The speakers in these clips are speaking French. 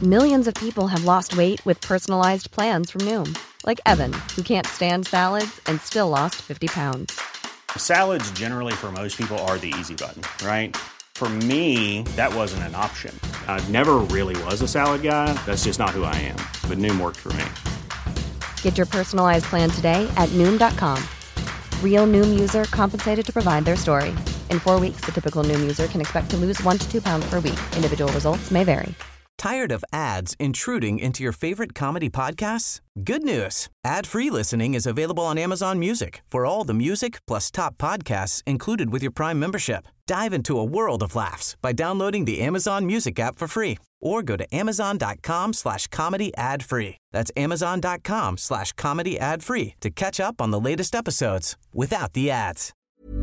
Millions of people have lost weight with personalized plans from Noom. Like Evan, who can't stand salads and still lost 50 pounds. Salads generally for most people are the easy button, right? For me, that wasn't an option. I never really was a salad guy. That's just not who I am. But Noom worked for me. Get your personalized plan today at Noom.com. Real Noom user compensated to provide their story. In 4 weeks, the typical Noom user can expect to lose 1 to 2 pounds per week. Individual results may vary. Tired of ads intruding into your favorite comedy podcasts? Good news. Ad-free listening is available on Amazon Music for all the music plus top podcasts included with your Prime membership. Dive into a world of laughs by downloading the Amazon Music app for free or go to amazon.com/comedy ad-free. That's amazon.com/comedy ad-free to catch up on the latest episodes without the ads.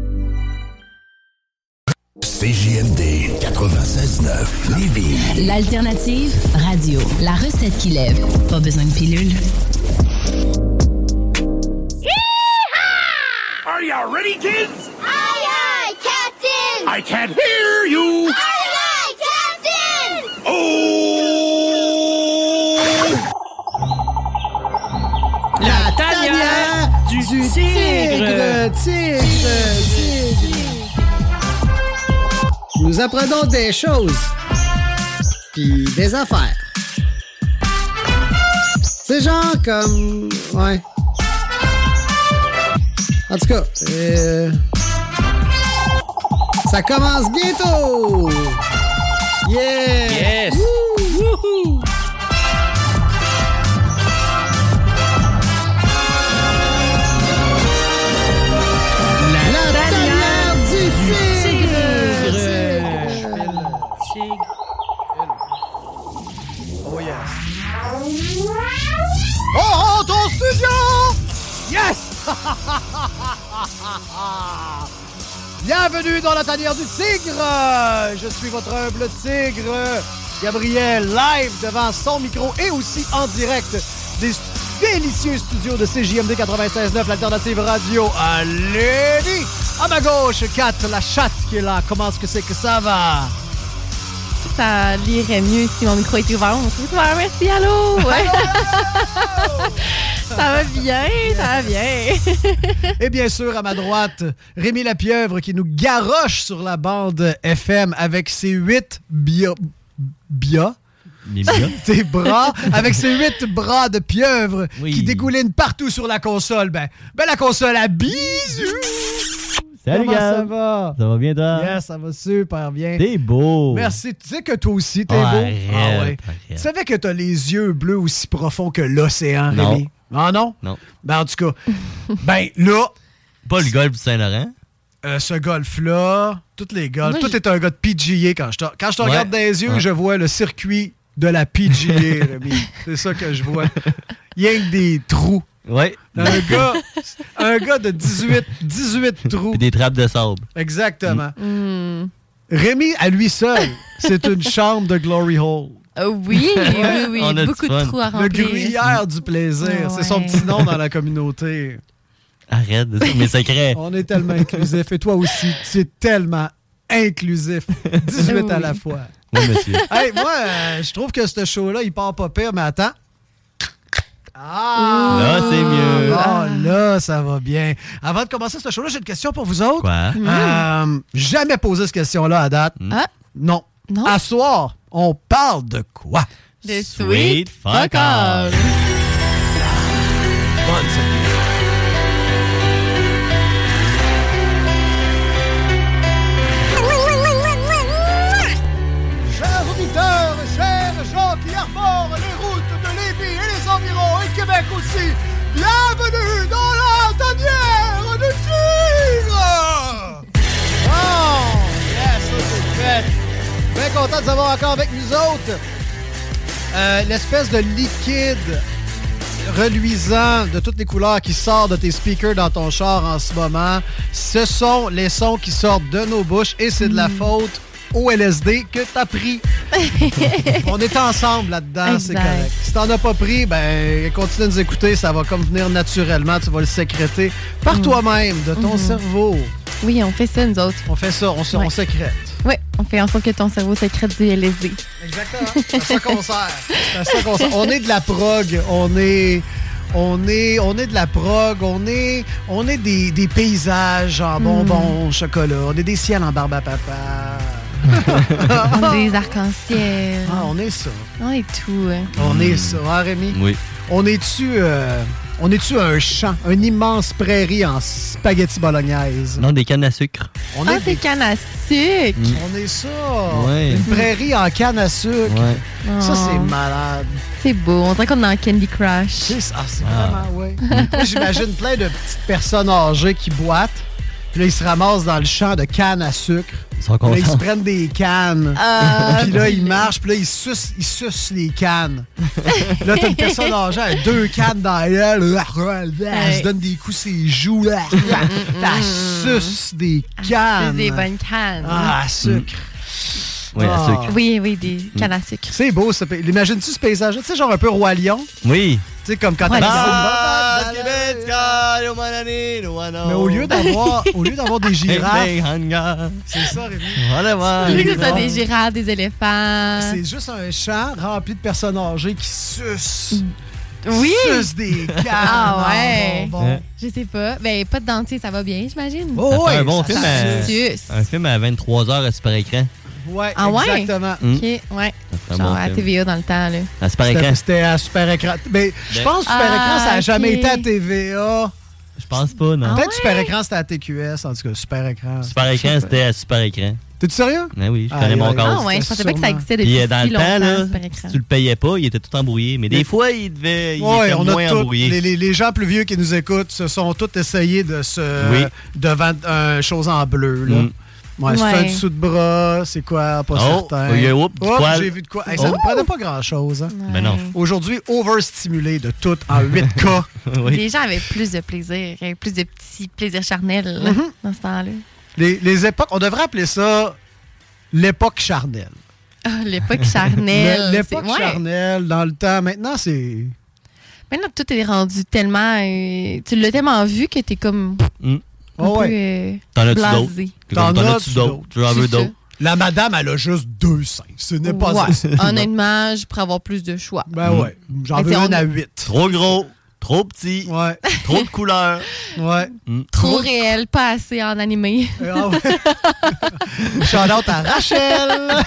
CJMD 96.9 Lévis. L'alternative radio. La recette qui lève. Pas besoin de pilule. Yeehaw! Are you ready, kids? Aye, aye, Captain! I can't hear you! Aye, aye, Captain! Oh! La tanière du tigre. Nous apprenons des choses, puis des affaires. C'est genre comme... Ouais. En tout cas, ça commence bientôt! Yeah! Yes! Wouhou! La tanière du tigre! Oh yes! Oh, ton studio! Yes! Bienvenue dans la tanière du tigre! Je suis votre humble tigre, Gabriel, live devant son micro et aussi en direct des délicieux studios de CJMD 96.9, l'alternative radio à Lévis. À ma gauche, Kat, la chatte qui est là. Comment est-ce que c'est que ça va? Ça lirait mieux si mon micro était ouvert. Mon micro est ouvert, merci, allô! Ouais. Ça va bien, ça va bien. Et bien sûr, à ma droite, Rémi Lapieuvre qui nous garoche sur la bande FM avec ses 8 tes bras, avec ses 8 bras de pieuvre qui dégoulinent partout sur la console. Ben la console à bisous! Salut, comment Gab. ça va? Ça va bien, toi? Yes, ça va super bien. T'es beau. Merci. Tu sais que toi aussi, t'es beau. Arrête. Tu savais que t'as les yeux bleus aussi profonds que l'océan, Non. Rémi? Ah non? Non. Ben, en tout cas, là... Pas le golf du Saint-Laurent? Ce golf-là, tous les golfs, tout est un gars de PGA. Quand je te regarde dans les yeux, je vois le circuit de la PGA, Rémi. C'est ça que je vois. Il y a des trous. Ouais. Un gars de 18 trous. Puis des trappes de sable. Exactement. Rémi, à lui seul, c'est une chambre de glory hole. Oui. On a Beaucoup du de fun. trous à Le remplir. gruyère du plaisir. C'est son petit nom dans la communauté. Arrête, mais secret. On est tellement inclusif. Et toi aussi, tu es tellement inclusif. 18 à la fois. Oui, monsieur. Hey, moi, je trouve que ce show-là, il part pas pire, mais attends. Ah! Là, c'est mieux. Là, ça va bien. Avant de commencer ce show-là, j'ai une question pour vous autres. Quoi? Jamais posé cette question-là à date. Non. Non? À soir, on parle de quoi? Le sweet fuck off. off. Bonne cette Chers auditeurs, chers gens qui arborent les routes de Lévis et les environs et Québec aussi, bienvenue dans la tanière du tigre! Oh! Yes, ça c'est fait! Bien content de vous avoir encore avec nous autres. L'espèce de liquide reluisant de toutes les couleurs qui sort de tes speakers dans ton char en ce moment, ce sont les sons qui sortent de nos bouches et c'est de la faute au LSD que t'as pris. On est ensemble là-dedans, c'est correct. Si t'en as pas pris, ben continue de nous écouter, ça va comme venir naturellement, tu vas le sécréter par toi-même, de ton cerveau. Oui, on fait ça, nous autres. On fait ça, on sécrète. Oui. On fait en sorte que ton cerveau sécrète du LSD. Exactement. C'est à ça qu'on sert. C'est à ça qu'on sert. On est de la prog. On est de la prog. On est des paysages en bonbons au chocolat. On est des ciels en barbe à papa. On est des arcs-en-ciel. Ah, on est ça. On est tout. On est ça, hein, Rémi? Oui. On est-tu un champ, une immense prairie en spaghetti bolognaise? Non, des cannes à sucre. On Ah, est des cannes à sucre. On est ça. Ouais. Une prairie en canne à sucre. Ouais. Ça, Oh. c'est malade. C'est beau. On dirait qu'on est dans Candy Crush. C'est vraiment, oui. Moi, j'imagine plein de petites personnes âgées qui boitent. Puis là, ils se ramassent dans le champ de canne à sucre. Ils sont Puis là, ils se contents. prennent des cannes. Puis là, ils marchent. Puis là, ils sucent les cannes. Puis là, t'as une personne âgée avec 2 cannes dans elle. Elle se donne des coups sur les joues. Elle suce des cannes. C'est des bonnes cannes. Ah, sucre. Oui, à sucre. Oui, des cannes à sucre. C'est beau, ça. L'imagines-tu ce paysage? Tu sais, genre un peu Roi Lion. Oui. Tu sais, comme quand Ouais, t'as Mais au lieu d'avoir des girafes, c'est ça, Rémi. Au lieu que ça, des girafes, des éléphants. C'est juste un champ rempli de personnes âgées qui sucent. Oui. Sucent des cannes. Ah ouais. en bonbons. Je sais pas. Ben, pas de dentier, ça va bien, j'imagine. Oh, Ça fait ouais, un bon ça film suce. un film à 23h à super écran. Ouais, Ah ouais? exactement. OK, ouais. Ça fait un Genre bon à film. TVA dans le temps, là. À super écran. C'était à Super Écran. Mais je pense que Super Écran, ça n'a jamais été à TVA. Je pense pas, non. Peut-être Super Écran, c'était à TQS. En tout cas, Super Écran. Super écran, c'était à super écran. T'es-tu sérieux? Ben oui, je connais mon Ah cas. ouais, je pensais pas que ça existait Puis depuis dans si le temps, longtemps, là, Super Écran. si tu le payais pas, il était tout embrouillé. Mais des fois, il était Ouais, on moins a tous, embrouillé. les gens plus vieux qui nous écoutent se sont tous essayés de se Oui. devant un chose en bleu. Là. Ouais, c'est Ouais. un dessous de bras, c'est quoi, pas Oh, certain. il y a, oups, du poil. J'ai vu de quoi. Hey, ça ne Oh. prenait pas grand-chose. Hein. Ben non. Aujourd'hui, overstimulé de tout en 8K. Oui. Les gens avaient plus de plaisir, avaient plus de petits plaisirs charnels là, dans ce temps-là. Les époques, on devrait appeler ça l'époque charnelle. Ah, l'époque charnelle. L'époque c'est- ouais. charnelle, dans le temps, maintenant, c'est... Maintenant, tout est rendu tellement... tu l'as tellement vu que t'es comme un Oh, peu ouais. T'en as-tu d'autres? blasé. T'en as-tu d'autres? Tu en veux C'est ça. d'autres? La madame, elle a juste 2 seins. Ce n'est pas Ouais. ça. Honnêtement, je pourrais avoir plus de choix. Ben ouais, j'en Mais veux t'sais, une on- à 8. Trop gros, trop petit, Ouais, trop de couleurs. ouais. Trop réel, pas assez en animé. Ah ouais. Shout-out à Rachel.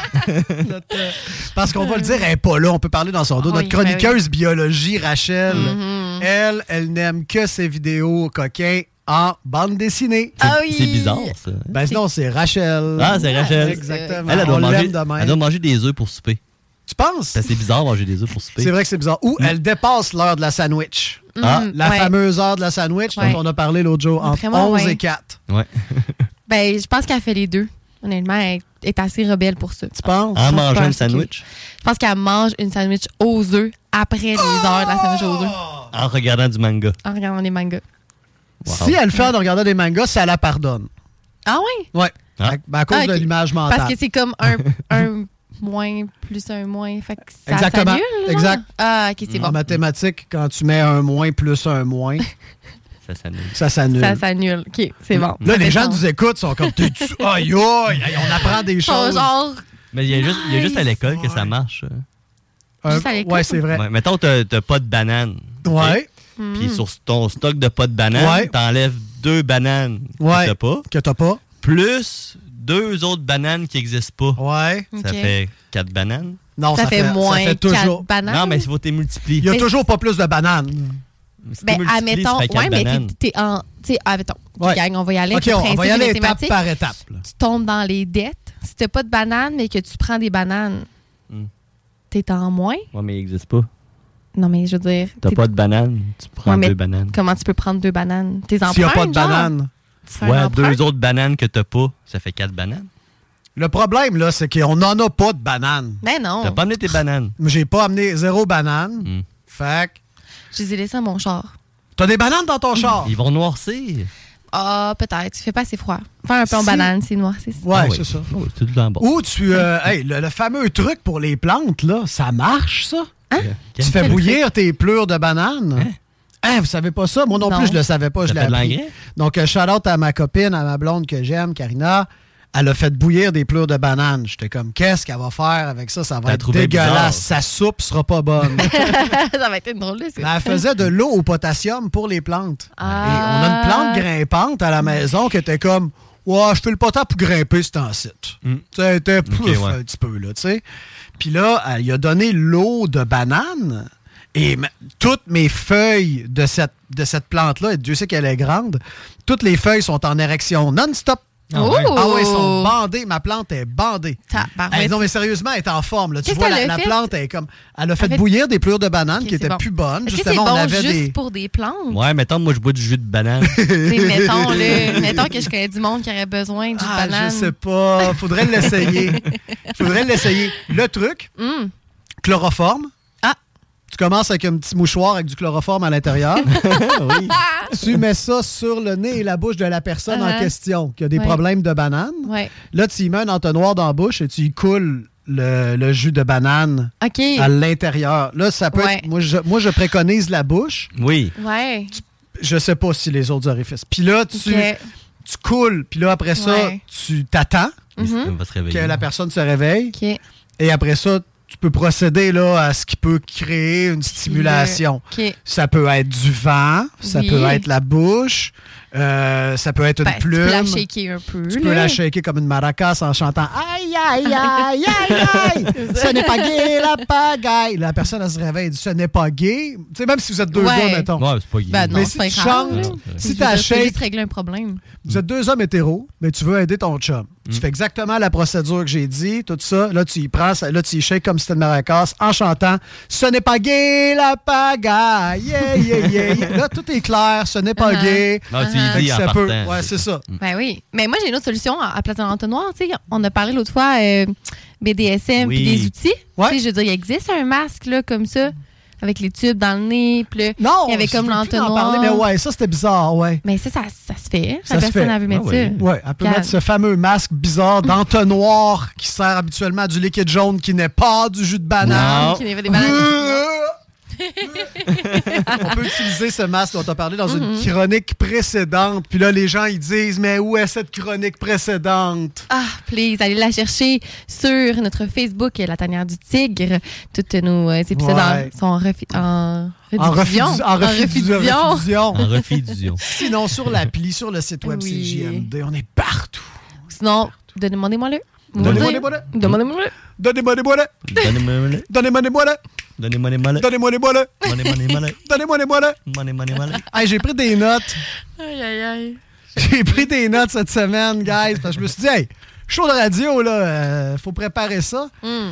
Parce qu'on va le dire, elle n'est pas là. On peut parler dans son dos. Oui, Notre chroniqueuse biologie, Rachel, Mm-hmm. elle n'aime que ses vidéos coquins en bande dessinée. Ah oui! C'est bizarre, ça. Ben sinon, c'est Rachel. Ah, c'est Rachel. Exactement. Elle On doit manger, l'aime de même. elle doit manger des œufs pour souper. Tu penses? C'est assez bizarre de manger des œufs pour souper. C'est vrai que c'est bizarre. Ou elle dépasse l'heure de la sandwich. Ah. La Ouais. fameuse heure de la sandwich Ouais. dont on a parlé l'autre jour, entre Vraiment, 11 ouais. et 4. Ouais. Ben, je pense qu'elle fait les deux. Honnêtement, elle est assez rebelle pour ça. Tu penses? En Je mangeant pense une sandwich. Je pense qu'elle mange une sandwich aux œufs après les heures de la sandwich aux œufs En regardant du manga. en regardant les mangas. Wow. Si elle le fait en regardant des mangas, ça la pardonne. Ah oui? Ouais. Ah. À cause Ah, ok. de l'image mentale. Parce que c'est comme un moins plus un moins. Fait que ça Exactement. s'annule, genre? Exact. Ah, OK, c'est En bon. mathématiques, quand tu mets un moins plus un moins, Ça s'annule. ça s'annule. Ça s'annule. OK, c'est bon. Là, Ça les fait gens sens. nous écoutent, sont comme t'es-tu. Aïe, aïe, aïe, on apprend des Ils sont choses. genre... Mais il y a juste à l'école que ça marche. juste à l'école? Ouais, c'est vrai. Ouais, mettons, t'as pas de banane. Ouais, Puis sur ton stock de pas de banane, Ouais. t'enlèves 2 bananes Ouais. que t'as pas, que t'as pas. plus 2 autres bananes qui n'existent pas. Ouais. Ça OK. fait 4 bananes. Non, Ça fait moins ça fait toujours. 4 bananes. Non, mais il faut t'es multiplier. Il y a Mais- toujours pas plus de bananes. Si Ben, t'es multiplié, admettons, ça fait 4 ouais, mais bananes. t'es en... Tu sais, admettons, Ouais. gang, on va y aller. OK, avec le on va principe y aller étape mathématique. par étape. là. Tu tombes dans les dettes. Si t'as pas de bananes, mais que tu prends des bananes, t'es en moins? Ouais, mais il n'existe pas. Non, mais je veux dire... T'as t'es- pas de banane, tu prends Ouais, mais 2 bananes. Comment tu peux prendre 2 bananes? T'es empruntes, S'il n'y a pas de genre? bananes. Tu fais un Ouais, emprunt? 2 autres bananes que t'as pas, ça fait 4 bananes. Le problème, là, c'est qu'on n'en a pas de bananes. Ben non. T'as pas amené tes bananes. J'ai pas amené 0 banane. Fait que. Je les ai laissés à mon char. T'as des bananes dans ton char? Ils vont noircir. Ah, peut-être. Tu fais pas assez froid. Faire un peu en Si- banane, c'est noir, c'est ça. Ouais, Ah oui. c'est ça. Oh, c'est tout dans le bas. Ou tu. Hey, le fameux truc pour les plantes, là, ça marche, ça? Tu fais Quel bouillir tes pleurs de bananes? Hein, vous savez pas ça? Moi non, Non. plus, je le savais pas. Ça Je l'ai fait de appris. l'engrais? Donc, shout-out à ma copine, à ma blonde que j'aime, Karina. elle a fait bouillir des plures de bananes. J'étais comme, qu'est-ce qu'elle va faire avec ça? Ça va être dégueulasse. Sa soupe sera pas bonne. Ça va être une drôle de soupe. Elle faisait de l'eau au potassium pour les plantes. Et on a une plante grimpante à la maison qui était comme, ouais, je fais le potent pour grimper, c'est en site. Ça était un petit peu, là, tu sais. Puis là, elle a donné l'eau de banane. Et toutes mes feuilles de cette plante-là, et Dieu sait qu'elle est grande, toutes les feuilles sont en érection non-stop. Ah oui, elles sont bandées. Ma plante est bandée. Non, mais sérieusement, elle est en forme. Là. Tu vois, la plante est comme... Elle a fait bouillir des plures de bananes qui étaient plus bonnes. Est-ce justement, que c'est on bon avait juste pour des plantes? Ouais, mettons, moi, je bois du jus de banane. mettons que je connais du monde qui aurait besoin de jus de banane. Je sais pas. Faudrait l'essayer. Le truc, chloroforme. Tu commences avec un petit mouchoir avec du chloroforme à l'intérieur. Oui. Tu mets ça sur le nez et la bouche de la personne en question qui a des problèmes de banane. Ouais. Là, tu y mets un entonnoir dans la bouche et tu y coules le jus de banane à l'intérieur. Là, ça peut être... Moi, je préconise la bouche. Oui. Ouais. Je sais pas si les autres orifices. Puis là, tu coules. Puis là, après ça, tu t'attends que la personne se réveille. Et après ça, tu peux procéder là, à ce qui peut créer une stimulation. Ça peut être du vent, ça peut être la bouche, ça peut être une plume. Tu peux la shaker un peu. Tu peux la shaker comme une maracas en chantant « Aïe, aïe, aïe, aïe, aïe! Ce n'est pas gay, la pagaille! » La personne, elle se réveille et dit « Ce n'est pas gay. » Tu sais, même si vous êtes deux gars, mettons. Ouais, c'est pas gay. Ben non, mais si tu chantes, si tu shake... juste régler un problème. Vous êtes deux hommes hétéros, mais tu veux aider ton chum. Tu fais exactement la procédure que j'ai dit, tout ça. Là, tu y prends, là, tu y shakes comme si c'était une maracas en chantant « Ce n'est pas gay, la pagaille! Yeah, yeah, yeah, yeah. » Là, tout est clair. Ce n'est pas gay. Non, tu y dis en partant. Ouais, c'est ça. Ben oui. Mais moi, j'ai une autre solution à place d'un entonnoir. Tu sais, on a parlé l'autre fois BDSM puis des outils. Tu sais, je veux dire, il existe un masque là, comme ça, avec les tubes dans le nez. Puis là, non, il y avait comme l'entonnoir. Parler, mais ouais, ça, c'était bizarre, ouais. Mais ça se fait. La personne, elle veut mettre ça. Oui, elle peut mettre ce fameux masque bizarre d'entonnoir qui sert habituellement à du liquide jaune qui n'est pas du jus de banane. Non, qui n'est pas des bananes. On peut utiliser ce masque dont on a parlé dans une chronique précédente. Puis là, les gens, ils disent, mais où est cette chronique précédente? Ah, please, allez la chercher sur notre Facebook, La Tanière du Tigre. Tous nos épisodes sont en rediffusion. Sinon, sur l'appli, sur le site web CJMD, on est partout. Sinon, demandez-moi-le. Donnez-moi-le. Demandez-moi-le. Donnez-moi-le. Donnez-moi-le. Donnez-moi-le. Donnez-moi-le. Donnez-moi-le. Donnez-moi-le. Donnez-moi-le. Hey, j'ai pris des notes. Aïe. J'ai pris des notes cette semaine, guys, parce que je me suis dit, hey, show de radio, là, faut préparer ça.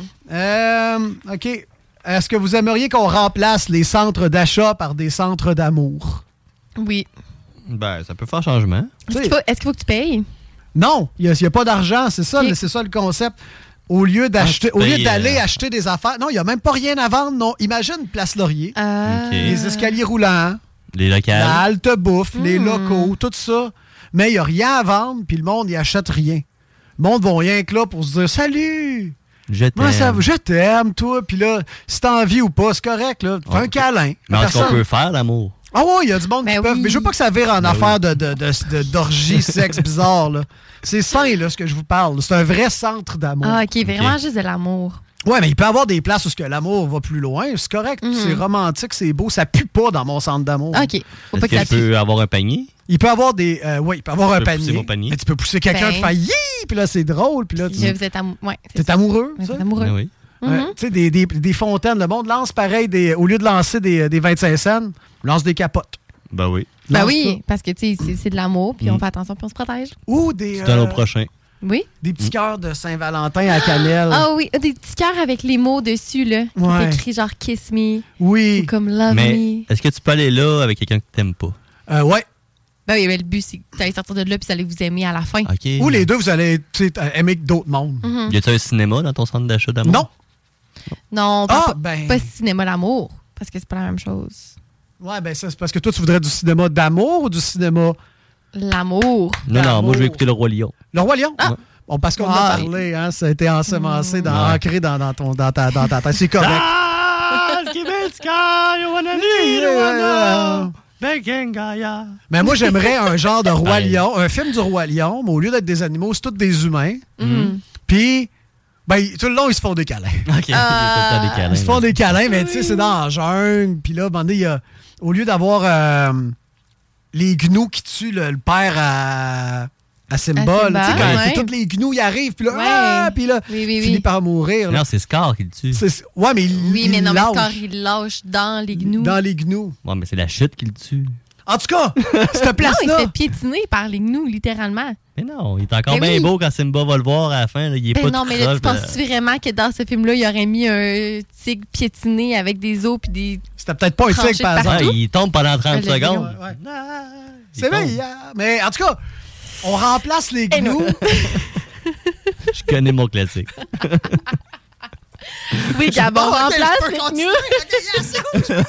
OK. Est-ce que vous aimeriez qu'on remplace les centres d'achat par des centres d'amour? Oui. Ben, ça peut faire changement. Est-ce qu'il faut que tu payes? Non, il n'y a pas d'argent, c'est ça le concept. Au lieu d'aller acheter des affaires... Non, il n'y a même pas rien à vendre. Non. Imagine Place Laurier, les escaliers roulants, les locales, la halte bouffe, les locaux, tout ça. Mais il n'y a rien à vendre, puis le monde n'y achète rien. Le monde va rien que là pour se dire « Salut! Je t'aime. Je t'aime, toi. » Puis là, si t'as envie ou pas, c'est correct. Là. Fais un câlin. Mais est-ce qu'on peut faire l'amour? Ah oui, il y a du monde qui peuvent. Mais je veux pas que ça vire en affaire d'orgie, sexe bizarre. Là. C'est sain, là, ce que je vous parle. C'est un vrai centre d'amour. Ah, OK. Vraiment juste de l'amour. Ouais, mais il peut y avoir des places où l'amour va plus loin. C'est correct. C'est romantique, c'est beau. Ça pue pas dans mon centre d'amour. OK. Faut pas que ça pue. Peut avoir un panier? Il peut avoir des... oui, il peut avoir un panier. Mais tu peux pousser quelqu'un qui fait « Yee! » Puis là, c'est drôle. Puis là, vous êtes amoureux. T'es amoureux, ça? T'es amoureux. Oui. Tu sais, des fontaines. Le monde lance pareil. Au lieu de lancer des 25 cents, lance des capotes. Ben oui. Ben oui, parce que tu sais, c'est de l'amour, puis on fait attention, puis on se protège. Ou des... C'est à l'an prochain. Oui. Des petits cœurs de Saint-Valentin à cannelle. Ah oui, des petits cœurs avec les mots dessus, là. Qui est écrit genre « Kiss me ». Oui. Ou comme « Love me ». Est-ce que tu peux aller là avec quelqu'un que t'aimes pas? Ouais. Ben oui, mais le but, c'est que tu allez sortir de là, puis vous allez vous aimer à la fin. Okay. Ou les deux, vous allez aimer d'autres mondes. Y a-tu un cinéma dans ton centre d'achat d'amour? Non. Non, pas cinéma d'amour, parce que c'est pas la même chose. Ouais, ben ça, c'est parce que toi, tu voudrais du cinéma d'amour ou du cinéma... L'amour. Non, moi, je vais écouter Le Roi Lion. Le Roi Lion? Ah. Bon, parce qu'on en a parlé, hein, ça a été ensemencé, ancré dans ta tête. C'est correct. Mais moi, j'aimerais un genre de Roi Lion, un film du Roi Lion, mais au lieu d'être des animaux, c'est tous des humains. Puis, tout le long, ils se font des câlins. OK, des câlins. Ils se font des câlins, mais tu sais, c'est dans la jungle. Puis là, il y a, au lieu d'avoir les gnous qui tuent le père à Simba, tu sais, quand tous les gnous, ils arrivent, puis là, finit par mourir. Non, c'est Scar qui le tue. Ouais, mais mais non, mais Scar, il lâche dans les gnous. Dans les gnous. Ouais, mais c'est la chute qui le tue. En tout cas, cette place-là... Non, il se fait piétiner par les gnous, littéralement. Mais non, il est encore bien beau quand Simba va le voir à la fin. Là, il est pas non, tout mais là, croche, tu penses vraiment que dans ce film-là, il aurait mis un tigre piétiné avec des os puis des... C'était peut-être pas un tigre, par exemple. Ouais, il tombe pendant 30 secondes. Ouais. C'est vrai, mais en tout cas, on remplace les gnous. Je connais mon classique. Oui, Gabon, on remplace les gnous.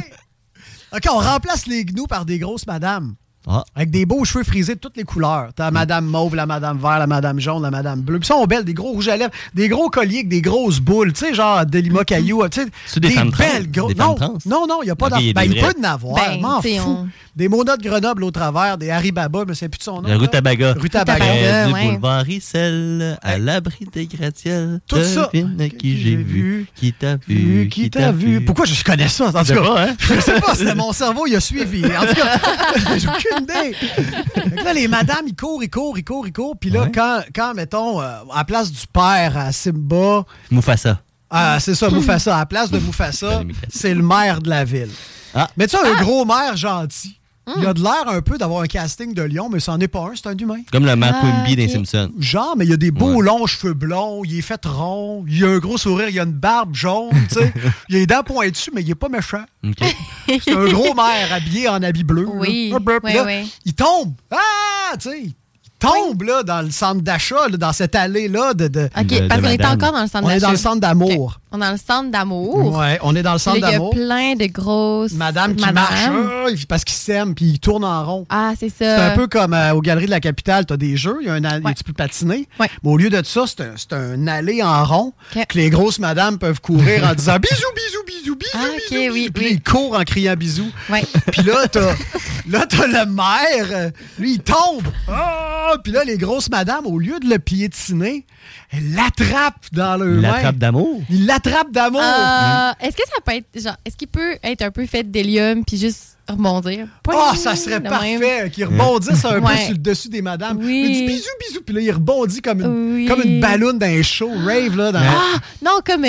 OK, on remplace les gnous par des grosses madames. Ah. Avec des beaux cheveux frisés de toutes les couleurs. T'as la madame mauve, la madame vert, la madame jaune, la madame bleue. Puis sont belles, des gros rouges à lèvres, des gros colliers avec des grosses boules, tu sais, genre Delima Caillou. C'est des femmes belles grosses. Non, il n'y a pas il peut en avoir. M'en fous. On... Des Mona de Grenoble au travers, des Harry Baba, mais c'est plus de son nom. La rue Tabaga. Rue Tabaga. Du boulevard Rissel, à l'abri des gratte-ciels. Tout ça. Qui j'ai vu, qui t'a vu, qui t'a vu. Pourquoi je connais ça? En tout cas, je sais pas, c'était mon cerveau, il a suivi. En tout cas, j'ai aucune idée. Là, les madames, ils courent. Puis là, quand mettons, à la place du père à Simba... Mufasa. C'est ça, Mufasa. À la place de Mufasa, c'est le maire de la ville. Ah. Mais tu sais, un gros maire gentil. Il a de l'air un peu d'avoir un casting de lion, mais c'en est pas un, c'est un humain. Comme le Matt Quimby des Simpsons. Genre, mais il a des beaux longs cheveux blonds, il est fait rond, il a un gros sourire, il a une barbe jaune, tu sais. Il a les dents pointues, mais il est pas méchant. Okay. C'est un gros maire habillé en habit bleu. Oui, il tombe. Tu sais. Tombe là, dans le centre d'achat, là, dans cette allée-là de OK, parce qu'on est encore dans le centre d'achat. On est dans le centre d'amour. Okay. On est dans le centre d'amour. Ouais, on est dans le centre d'amour. Il y a plein de grosses Madame qui marche parce qu'ils s'aiment puis ils tournent en rond. Ah, c'est ça. C'est un peu comme aux Galeries de la Capitale, tu as des jeux, il y a tu peux patiner. Ouais. Mais au lieu de ça, c'est un allée en rond que les grosses madames peuvent courir en disant bisous, bisous, bisous, bisous, bisous. Oui, puis ils courent en criant bisous. Ouais. Puis là, t'as le maire, lui, il tombe. Puis là, les grosses madames, au lieu de le piétiner, elles l'attrapent dans leur main. Il l'attrape d'amour. Il l'attrape d'amour. Est-ce que ça peut être, genre, est-ce qu'il peut être un peu fait d'hélium puis juste rebondir? Ça serait parfait qu'il rebondisse un peu sur le dessus des madames. Oui. Il dit bisous, bisous. Puis là, il rebondit comme une balloune d'un show rave. Là, non, comme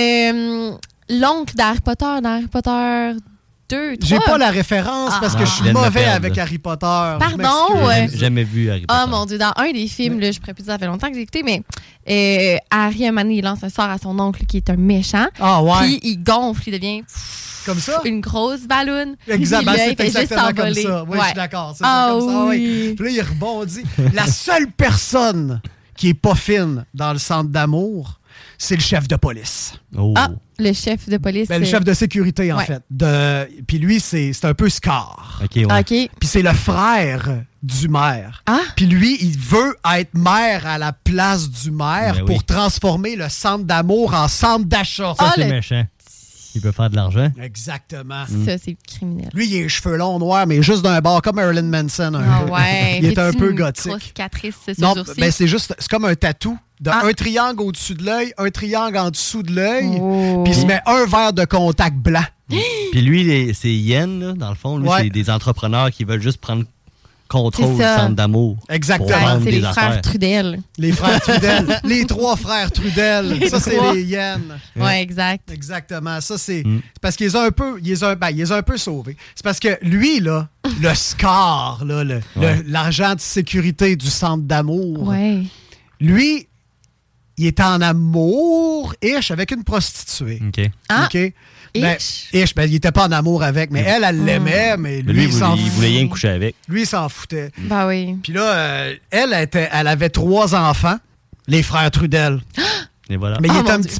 l'oncle d'Harry Potter, dans Harry Potter 2, 3. J'ai pas la référence parce que je suis mauvais avec Harry Potter. Pardon. J'ai jamais vu Harry Potter. Oh mon Dieu, dans un des films, là, je pourrais plus dire, ça fait longtemps que j'ai écouté, mais Harry, un moment, il lance un sort à son oncle qui est un méchant. Ah ouais. Puis il gonfle, il devient... Comme ça? Une grosse ballonne. Exactement, c'est exactement comme ça. Oui, je suis d'accord. C'est ça, comme ça. Oui. Puis là, il rebondit. La seule personne qui est pas fine dans le centre d'amour, c'est le chef de police. Oh. Ah, le chef de police. Le chef de sécurité, en fait. Puis lui, c'est un peu Scar. OK. Puis c'est le frère du maire. Puis lui, il veut être maire à la place du maire pour transformer le centre d'amour en centre d'achat. Ça, c'est méchant. Il peut faire de l'argent. Exactement. Ça, c'est criminel. Lui, il a les cheveux longs noirs, mais juste d'un bord, comme Marilyn Manson. Il est un peu gothique. Non, c'est juste, c'est comme un tatou. Un triangle au-dessus de l'œil, un triangle en dessous de l'œil, puis il se met un verre de contact blanc. Puis lui, c'est Yen, là, dans le fond. Lui, c'est des entrepreneurs qui veulent juste prendre contrôle du centre d'amour. Exactement. C'est les frères Trudel. Les frères Trudel. Les 3 frères Trudel. Ça, c'est les Yen. Oui, exact. Exactement. Ça, c'est parce qu'ils ont un peu, ils ont un peu sauvés. C'est parce que lui, là, le Scar, là, l'argent de sécurité du centre d'amour, lui, il est en amour-ish avec une prostituée. OK. OK? Ish, il était pas en amour avec, mais elle l'aimait, mais lui, il s'en foutait. Il voulait rien coucher avec. Lui, il s'en foutait. Ben oui. Puis là, elle avait 3 enfants, les frères Trudel. Et voilà. Mais il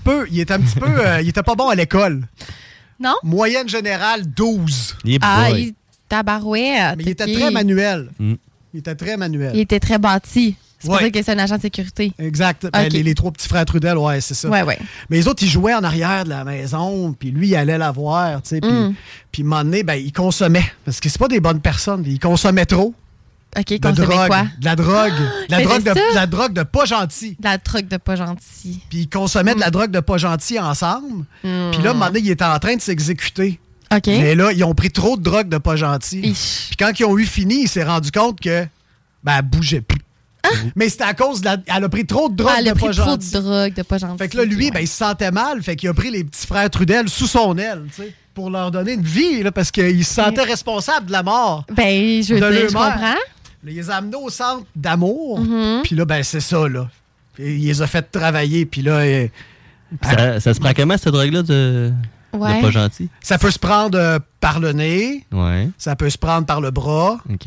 était pas bon à l'école. Non? Moyenne générale, 12. Il tabarouait. Mais il était très manuel. Il était très manuel. Il était très bâti. C'est pour ça que c'est un agent de sécurité. Exact. Ben, les 3 petits frères Trudel, ouais, c'est ça. Ouais. Mais les autres, ils jouaient en arrière de la maison, puis lui, il allait la voir, tu sais. Puis, à un moment donné, ben, il consommait. Parce que c'est pas des bonnes personnes. Il consommait trop. OK, consommait quoi? De la drogue. De la drogue de pas gentil. De la drogue de pas gentil. Puis ils consommaient de la drogue de pas gentil ensemble. Puis là, à un moment donné, il était en train de s'exécuter. OK. Mais là, ils ont pris trop de drogue de pas gentil. Puis quand ils ont eu fini, il s'est rendu compte que elle bougeait plus. Mais c'était à cause elle a pris trop de drogue de pas gentil. Elle a pris trop de drogue de pas gentil. Fait que là, lui, il se sentait mal. Fait qu'il a pris les petits frères Trudel sous son aile, tu sais, pour leur donner une vie, là, parce qu'il se sentait responsable de la mort. Ben, je veux dire, je comprends. Il les a amenés au centre d'amour. Puis là, ben c'est ça, là. Puis il les a fait travailler. Puis là... Ça se prend comment, cette drogue-là de pas gentil? Ça peut se prendre par le nez. Ouais. Ça peut se prendre par le bras. OK.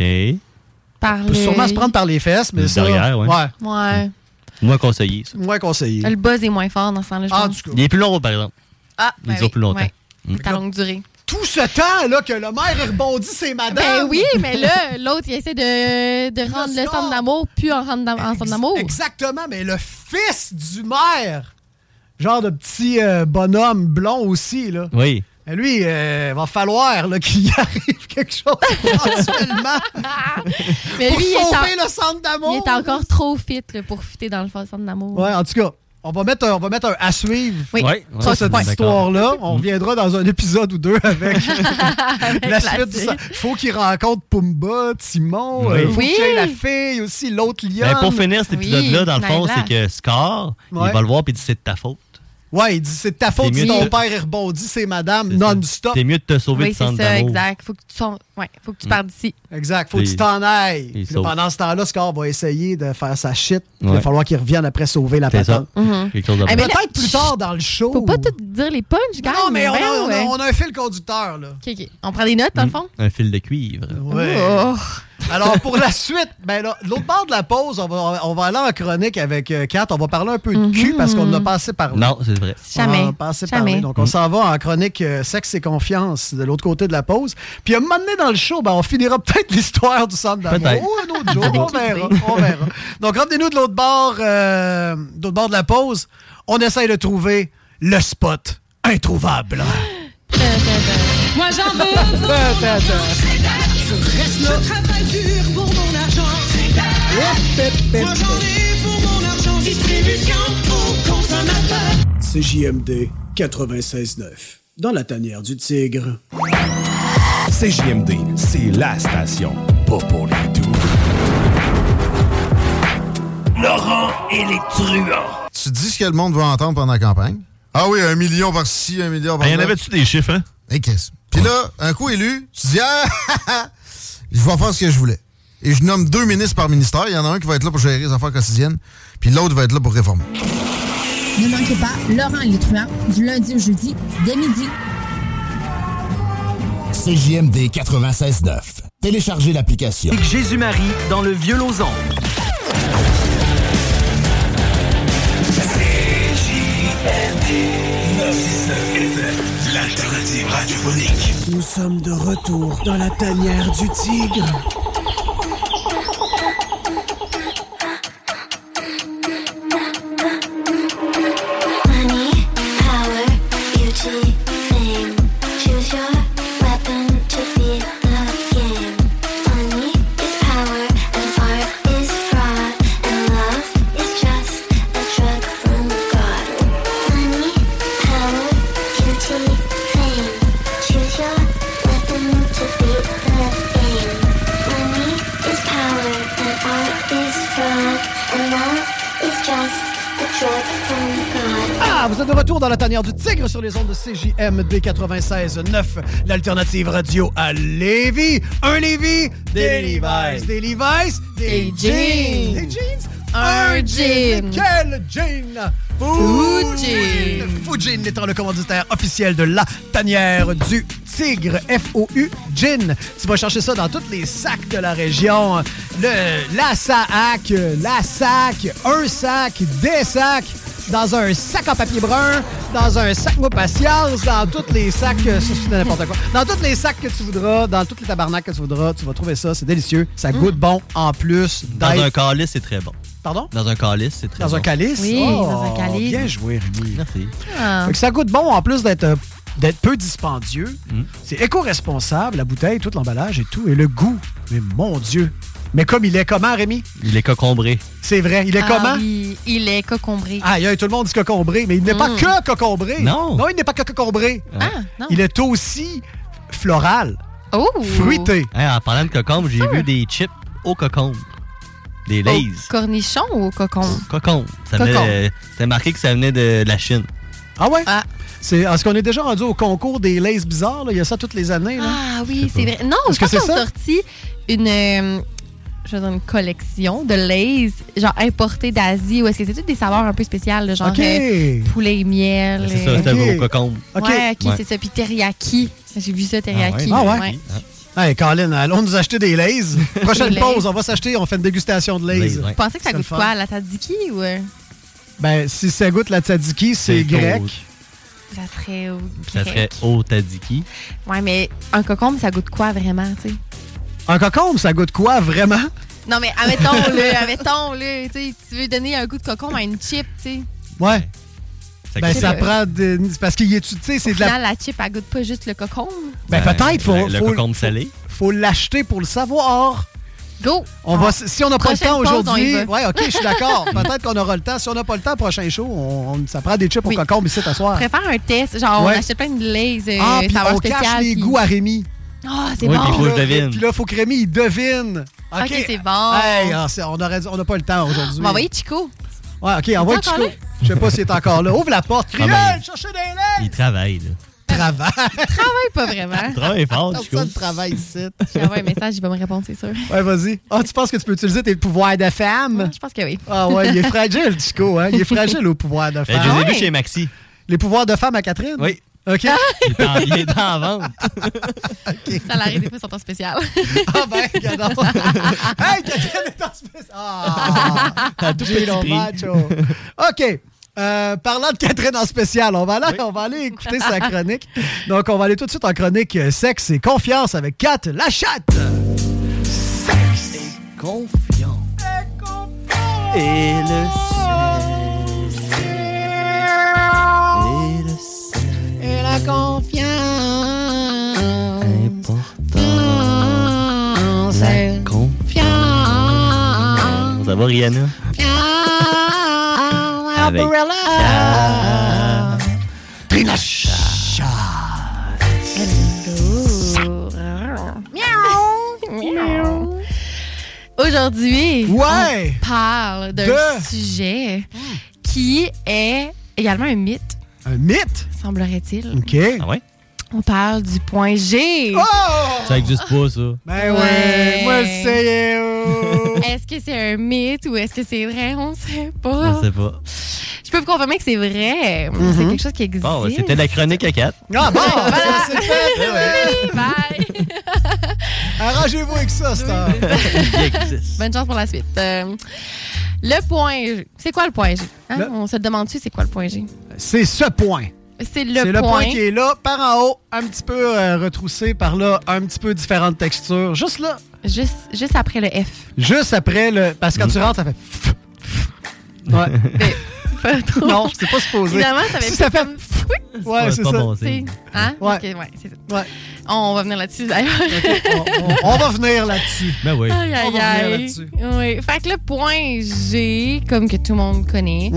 Ça peut sûrement se prendre par les fesses, mais ça... Derrière, ouais. Moins conseillé, ça. Moins conseillé. Le buzz est moins fort dans ce temps-là, je pense. Il est plus long, par exemple. Il dure plus longtemps. Ouais. C'est à longue durée. Tout ce temps-là que le maire rebondit, c'est madame. Ben oui, mais là, l'autre, il essaie de rendre le centre d'amour plus en centre d'amour. Exactement, mais le fils du maire, genre de petit bonhomme blond aussi, là. Oui. Et lui, va falloir qu'il y arrive quelque chose éventuellement mais pour lui, sauver le centre d'amour. Il est encore trop fit là, pour fitter dans le centre d'amour. Ouais, en tout cas. On va mettre un à suivre sur cette histoire-là. On reviendra dans un épisode ou deux avec la suite du sang. Il faut qu'il rencontre Pumba, Timon, il faut qu'il ait la fille aussi, l'autre lion. Pour finir cet épisode-là, dans le fond, c'est que Scar, il va le voir et il dit c'est de ta faute. Ouais, il dit c'est de ta faute si ton père est rebondi, c'est madame, non-stop. C'est mieux de te sauver du centre d'amour. Oui, c'est ça, exact. Faut que tu partes d'ici. Exact, faut que tu t'en ailles. Puis là, pendant ce temps-là, Scar va essayer de faire sa shit. Il va falloir qu'il revienne après sauver la patente. Peut-être plus tard dans le show. Faut pas tout dire les punch, gars. Non, mais on a un fil conducteur, là. OK. On prend des notes, dans le fond? Un fil de cuivre. Ouais. Alors, pour la suite, l'autre bord de la pause, on va aller en chronique avec Kat. On va parler un peu de cul parce qu'on en a pas assez parlé. Non, c'est vrai. Jamais. On a pas assez parlé. Donc, on s'en va en chronique sexe et confiance de l'autre côté de la pause. Puis, à un moment donné dans le show, on finira peut-être l'histoire du centre d'amour. Un autre jour, on verra. Donc, ramenez-nous de l'autre bord de la pause. On essaye de trouver le spot introuvable. Moi, j'en veux. Reste là. Je travaille dur pour mon argent. Moi, j'en ai pour mon argent. Distribution aux consommateurs. CJMD 96.9. Dans la tanière du tigre. CJMD, c'est la station. Pas pour les doux. Laurent et les truands. Tu dis ce que le monde veut entendre pendant la campagne? Ah oui, 1 million par-ci, 1 million par-là. Il y en avait-tu des chiffres, hein? Et qu'est-ce? Puis là, un coup élu, tu dis, je vais faire ce que je voulais. Et je nomme 2 ministres par ministère. Il y en a un qui va être là pour gérer les affaires quotidiennes, puis l'autre va être là pour réformer. Ne manquez pas Laurent et les truands, du lundi au jeudi, dès midi. CJMD 96.9. Téléchargez l'application. Jésus-Marie dans le Vieux-Lauson. L'alternative radiophonique. Nous sommes de retour dans la tanière du tigre. Money, power, beauty, fame. Choose your weapon to beat the game. Money is power and art is fraud and love is just a drug from God. Money, power, beauty, fame. Choose your weapon to beat the game. Money is power and art is fraud and love is just a drug from God. Ah, vous êtes de retour dans la tanière du tigre sur les ondes de CJMD 96.9, l'alternative radio à Lévis. Un Lévis, des Levi's. Des Levi's, des jeans. Des jeans, un jean. Quel jean? Fujin. Fujin étant le commanditaire officiel de la tanière du tigre. F-O-U, Gin. Tu vas chercher ça dans tous les sacs de la région. La sac, un sac, des sacs. Dans un sac en papier brun, dans un sac mou patience, dans tous les sacs, c'est n'importe quoi. Dans tous les sacs que tu voudras, dans tous les tabarnaks que tu voudras, tu vas trouver ça, c'est délicieux. Ça goûte bon en plus d'être... Dans un calice, c'est très bon. Pardon? Dans un calice, c'est très Dans bon. un calice? Oui, dans un calice. Bien joué, Rémi. Merci. Ah. Fait que ça goûte bon, en plus d'être peu dispendieux. C'est éco-responsable, la bouteille, tout l'emballage et tout. Et le goût, mais mon Dieu. Mais comme il est comment, Rémi? Il est cocombré. C'est vrai. Il est comment? Oui, il est cocombré. Ah, tout le monde dit cocombré, mais il n'est pas que cocombré. Non. Non, il n'est pas que cocombré. Ah, non. Il est aussi floral. Oh! Fruité. Hey, en parlant de cocombe, j'ai vu des chips au cocombe. Des Lays. Au cornichon ou au cocombe? Cocombe. C'était marqué que ça venait de la Chine. Ah ouais? Est-ce qu'on est déjà rendu au concours des Lays bizarres? Là? Il y a ça toutes les années. Là? Ah oui, c'est vrai. Non, je pense qu'ils ont sorti une collection de Lays, genre importées d'Asie, ou est-ce que c'est toutes des saveurs un peu spéciales, là, genre poulet et miel. C'est ça, c'était au cocombe. Ouais, c'est ça. Puis teriyaki. J'ai vu ça, teriyaki. Ah ouais? Hey, Colin, allons nous acheter des Lays. Prochaine pause, on va s'acheter, on fait une dégustation de Lays. Vous pensez que ça goûte quoi, la tzatziki ou... Ben, si ça goûte la tzatziki, c'est grec. Ça serait au Ça serait au tzatziki. Ouais, mais un cocombe, ça goûte quoi vraiment, tu sais? Un cocombe, ça goûte quoi vraiment? Non, mais admettons-le, tu sais, tu veux donner un goût de cocombe à une chip, tu sais. Ouais. Ça prend de... Parce qu'il est, tu sais, c'est de la... la chip, elle goûte pas juste le cocombe. Ben, peut-être, le cocombe salé. Faut l'acheter pour le savoir. Go! Si on n'a pas le temps aujourd'hui... Ouais, OK, je suis d'accord. Peut-être qu'on aura le temps. Si on n'a pas le temps, prochain show, ça prend des chips au cocombe ici, t'asseoir. On pourrait faire un test. Genre, on achète plein de Lays puis saveurs on spéciales. cache les goûts à Rémi. Ah, c'est bon. Puis faut que je devine. Puis là, il faut que Rémi, il devine. OK, c'est bon. Hey, on n'a pas le temps aujourd'hui. On va envoyer Chico. Ouais, OK, envoie Chico. Je sais pas s'il est encore là. Ouvre la porte. Crie, cherchez des Lays! Il travaille, là. Il travaille pas vraiment. Il travaille fort, Chico. Personne travaille ici. J'ai envoyé un message, il va me répondre, c'est sûr. Ouais, vas-y. Ah, tu penses que tu peux utiliser tes pouvoirs de femme? Ouais, je pense que oui. Ah ouais, il est fragile, Chico. Hein? Il est fragile au pouvoir de femme. Je les ai vus chez Maxi. Les pouvoirs de femme à Catherine? Oui. OK. Il est en vente. Okay. Ça l'arrête des fois, sont en spécial. Ah ben, regarde. Hey, Catherine est en spécial. Ah, j'ai le macho. OK. Parlant de Catherine en spécial, on va aller écouter sa chronique. Donc, on va aller tout de suite en chronique sexe et confiance avec Kat la chatte. Sexe et confiance. Et le sexe. Et le sexe. Et la confiance. Importance. La confiance. Ça va, Rihanna? Avec Trina Chat. Hello. Miaou. Aujourd'hui, on parle d'un sujet qui est également un mythe. Un mythe? Semblerait-il. OK. Ah ouais? On parle du point G. Oh! Ça existe pas, ça. Ben ouais, moi je sais. Est-ce que c'est un mythe ou est-ce que c'est vrai? On sait pas. On sait pas. Je peux vous confirmer que c'est vrai. C'est quelque chose qui existe. Bon, c'était la chronique à 4. Ah bon, voilà. c'est fait. Bye. Arrangez-vous avec ça, Star. Bonne chance pour la suite. Le point G. C'est quoi le point G? Hein? On se demande-tu c'est quoi le point G? C'est ce point. C'est le point qui est là, par en haut, un petit peu retroussé, par là, un petit peu différente texture. Juste là. Juste après le F. Juste après le... Parce que quand tu rentres, ça fait... Ouais. Pas trop. Non, c'est pas supposé. Évidemment, ça fait... Si ça fait... Ouais, c'est ça. Bon, hein? Ouais. OK, ouais, c'est ça. Ouais. On va venir là-dessus, d'ailleurs. Okay, on va venir là-dessus. Ben oui. Aïe, on va venir là-dessus. Oui. Fait que le point G, comme que tout le monde connaît,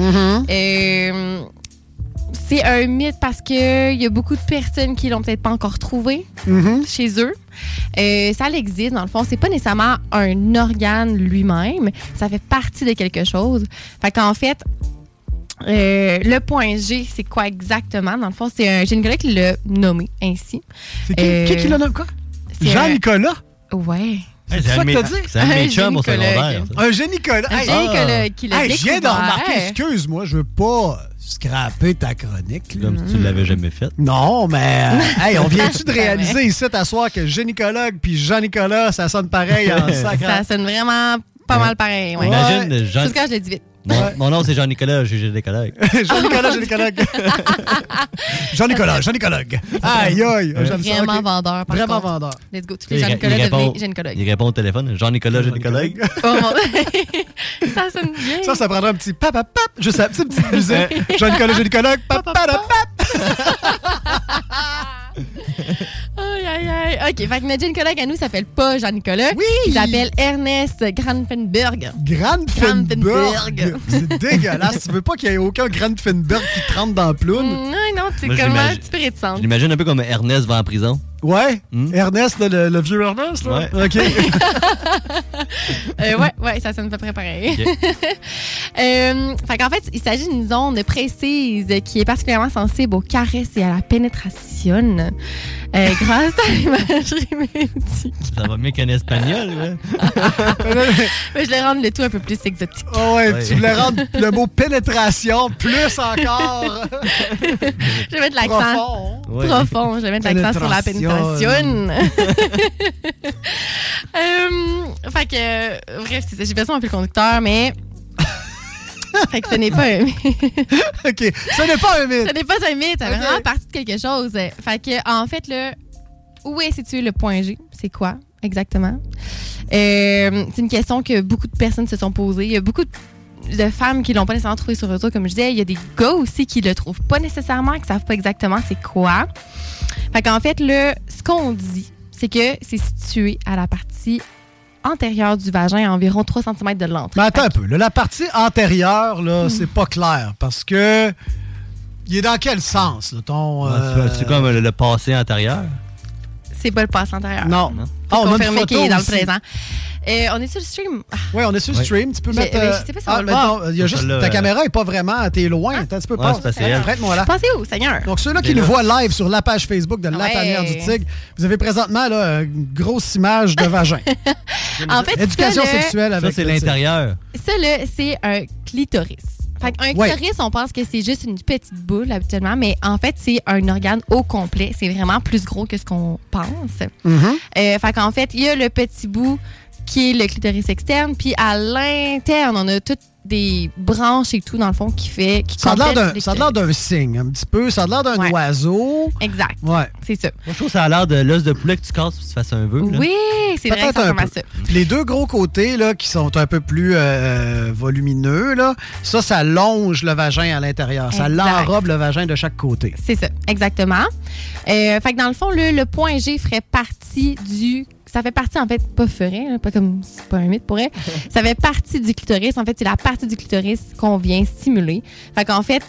c'est un mythe parce qu'il y a beaucoup de personnes qui l'ont peut-être pas encore trouvé chez eux. Ça existe, dans le fond. C'est pas nécessairement un organe lui-même. Ça fait partie de quelque chose. Fait qu'en fait, le point G, c'est quoi exactement? Dans le fond, c'est un gynécologue qui l'a nommé ainsi. C'est qui l'a nommé quoi? Jean-Nicolas? Ouais. C'est ça que t'as dit? C'est un de mes chums au secondaire. Un gynécologue. Un gynécologue qui l'a découvert. Je viens de remarquer, excuse-moi, je veux pas scraper ta chronique. Comme si tu l'avais jamais faite. Non, mais hey, on vient-tu de réaliser ici à soir que gynécologue puis Jean-Nicolas, ça sonne pareil en sacré? Ça sonne vraiment pas mal pareil. Ouais. Imagine Jean... Jusqu'à je le dis vite. Mon nom, c'est Jean-Nicolas, j'ai des collègues. Jean-Nicolas, j'ai des collègues. Jean-Nicolas. Aïe, aïe. Vraiment vendeur, par Vraiment contre. vendeur. Let's go. Tous les Jean-Nicolas deviennent gynécologues. Il répond au téléphone. Jean-Nicolas, j'ai des collègues. Oh mon ça sonne bien. Ça prendrait un petit pap, juste la petite musique. Jean-Nicolas, j'ai des collègues. Aïe. OK, fait que notre gynécologue à nous s'appelle pas Jean-Nicolas. Oui! Il s'appelle Ernest Granfenberg. Granfenberg. C'est dégueulasse. Tu veux pas qu'il y ait aucun Granfenberg qui te rentre dans le ploune? Non, c'est comme un petit peu réticent. Je l'imagine un peu comme Ernest va en prison. Ouais. Ernest, là, le vieux Ernest, là? Ouais. OK. Ouais, ça sonne à peu près pareil. Okay. Fait qu'en fait, il s'agit d'une zone précise qui est particulièrement sensible aux caresses et à la pénétration grâce à l'imagerie médique. Ça va mieux qu'en espagnol, ouais. Mais je vais rendre le tout un peu plus exotique. Oh ouais, tu voulais rendre le mot pénétration plus encore. Je vais mettre l'accent profond. Je vais mettre l'accent sur la pénétration. Fait que, bref, c'est ça. J'ai fait ça un peu le conducteur, mais. Fait que ce n'est pas un mythe. OK. Ce n'est pas un mythe. Ce n'est pas un mythe. Ça fait vraiment partie de quelque chose. Fait que, en fait, là, où est situé le point G? C'est quoi, exactement? C'est une question que beaucoup de personnes se sont posées. Il y a beaucoup de femmes qui l'ont pas nécessairement trouvé sur retour, comme je disais. Il y a des gars aussi qui le trouvent pas nécessairement, qui savent pas exactement c'est quoi. Fait qu'en fait, là, ce qu'on dit, c'est que c'est situé à la partie antérieure du vagin, à environ 3 cm de l'entrée. Mais attends un peu. Là, la partie antérieure, là, c'est pas clair parce que il est dans quel sens, là, ton... C'est comme le passé antérieur? C'est pas le passé antérieur. Non. On on a une confirmer qu'il photo est dans le aussi. présent. On est sur le stream. Oui, on est sur le stream. Tu peux mettre... je sais pas si on va le voir. non, il y a juste... Ta caméra est pas vraiment... T'es loin. Attends, tu peux pas... Arrête-moi là. Pensez où, Seigneur? Donc, ceux-là qui nous voient live sur la page Facebook de La Tanière du Tigre, vous avez présentement là, une grosse image de vagin. En fait, éducation ça, sexuelle avec... Ça, c'est l'intérieur. Ça, là, c'est un clitoris. Fait qu'un clitoris, on pense que c'est juste une petite boule habituellement, mais en fait, c'est un organe au complet. C'est vraiment plus gros que ce qu'on pense. Fait qu'en fait, il y a le petit bout qui est le clitoris externe, puis à l'interne, on a toutes des branches et tout, dans le fond, qui ça a l'air d'un cygne, un petit peu. Ça a l'air d'un oiseau. Exact. Ouais. C'est ça. Moi, je trouve que ça a l'air de l'os de poulet que tu casses pour que tu fasses un vœu. Oui, c'est vrai que ça ressemble à ça. Puis les deux gros côtés, là, qui sont un peu plus volumineux, là, ça longe le vagin à l'intérieur. Ça l'enrobe le vagin de chaque côté. C'est ça, exactement. Fait que dans le fond, le point G ferait partie du... Ça fait partie, en fait, pas pas comme c'est pas un mythe pour elle. Ça fait partie du clitoris. En fait, c'est la partie du clitoris qu'on vient stimuler. Fait qu'en fait,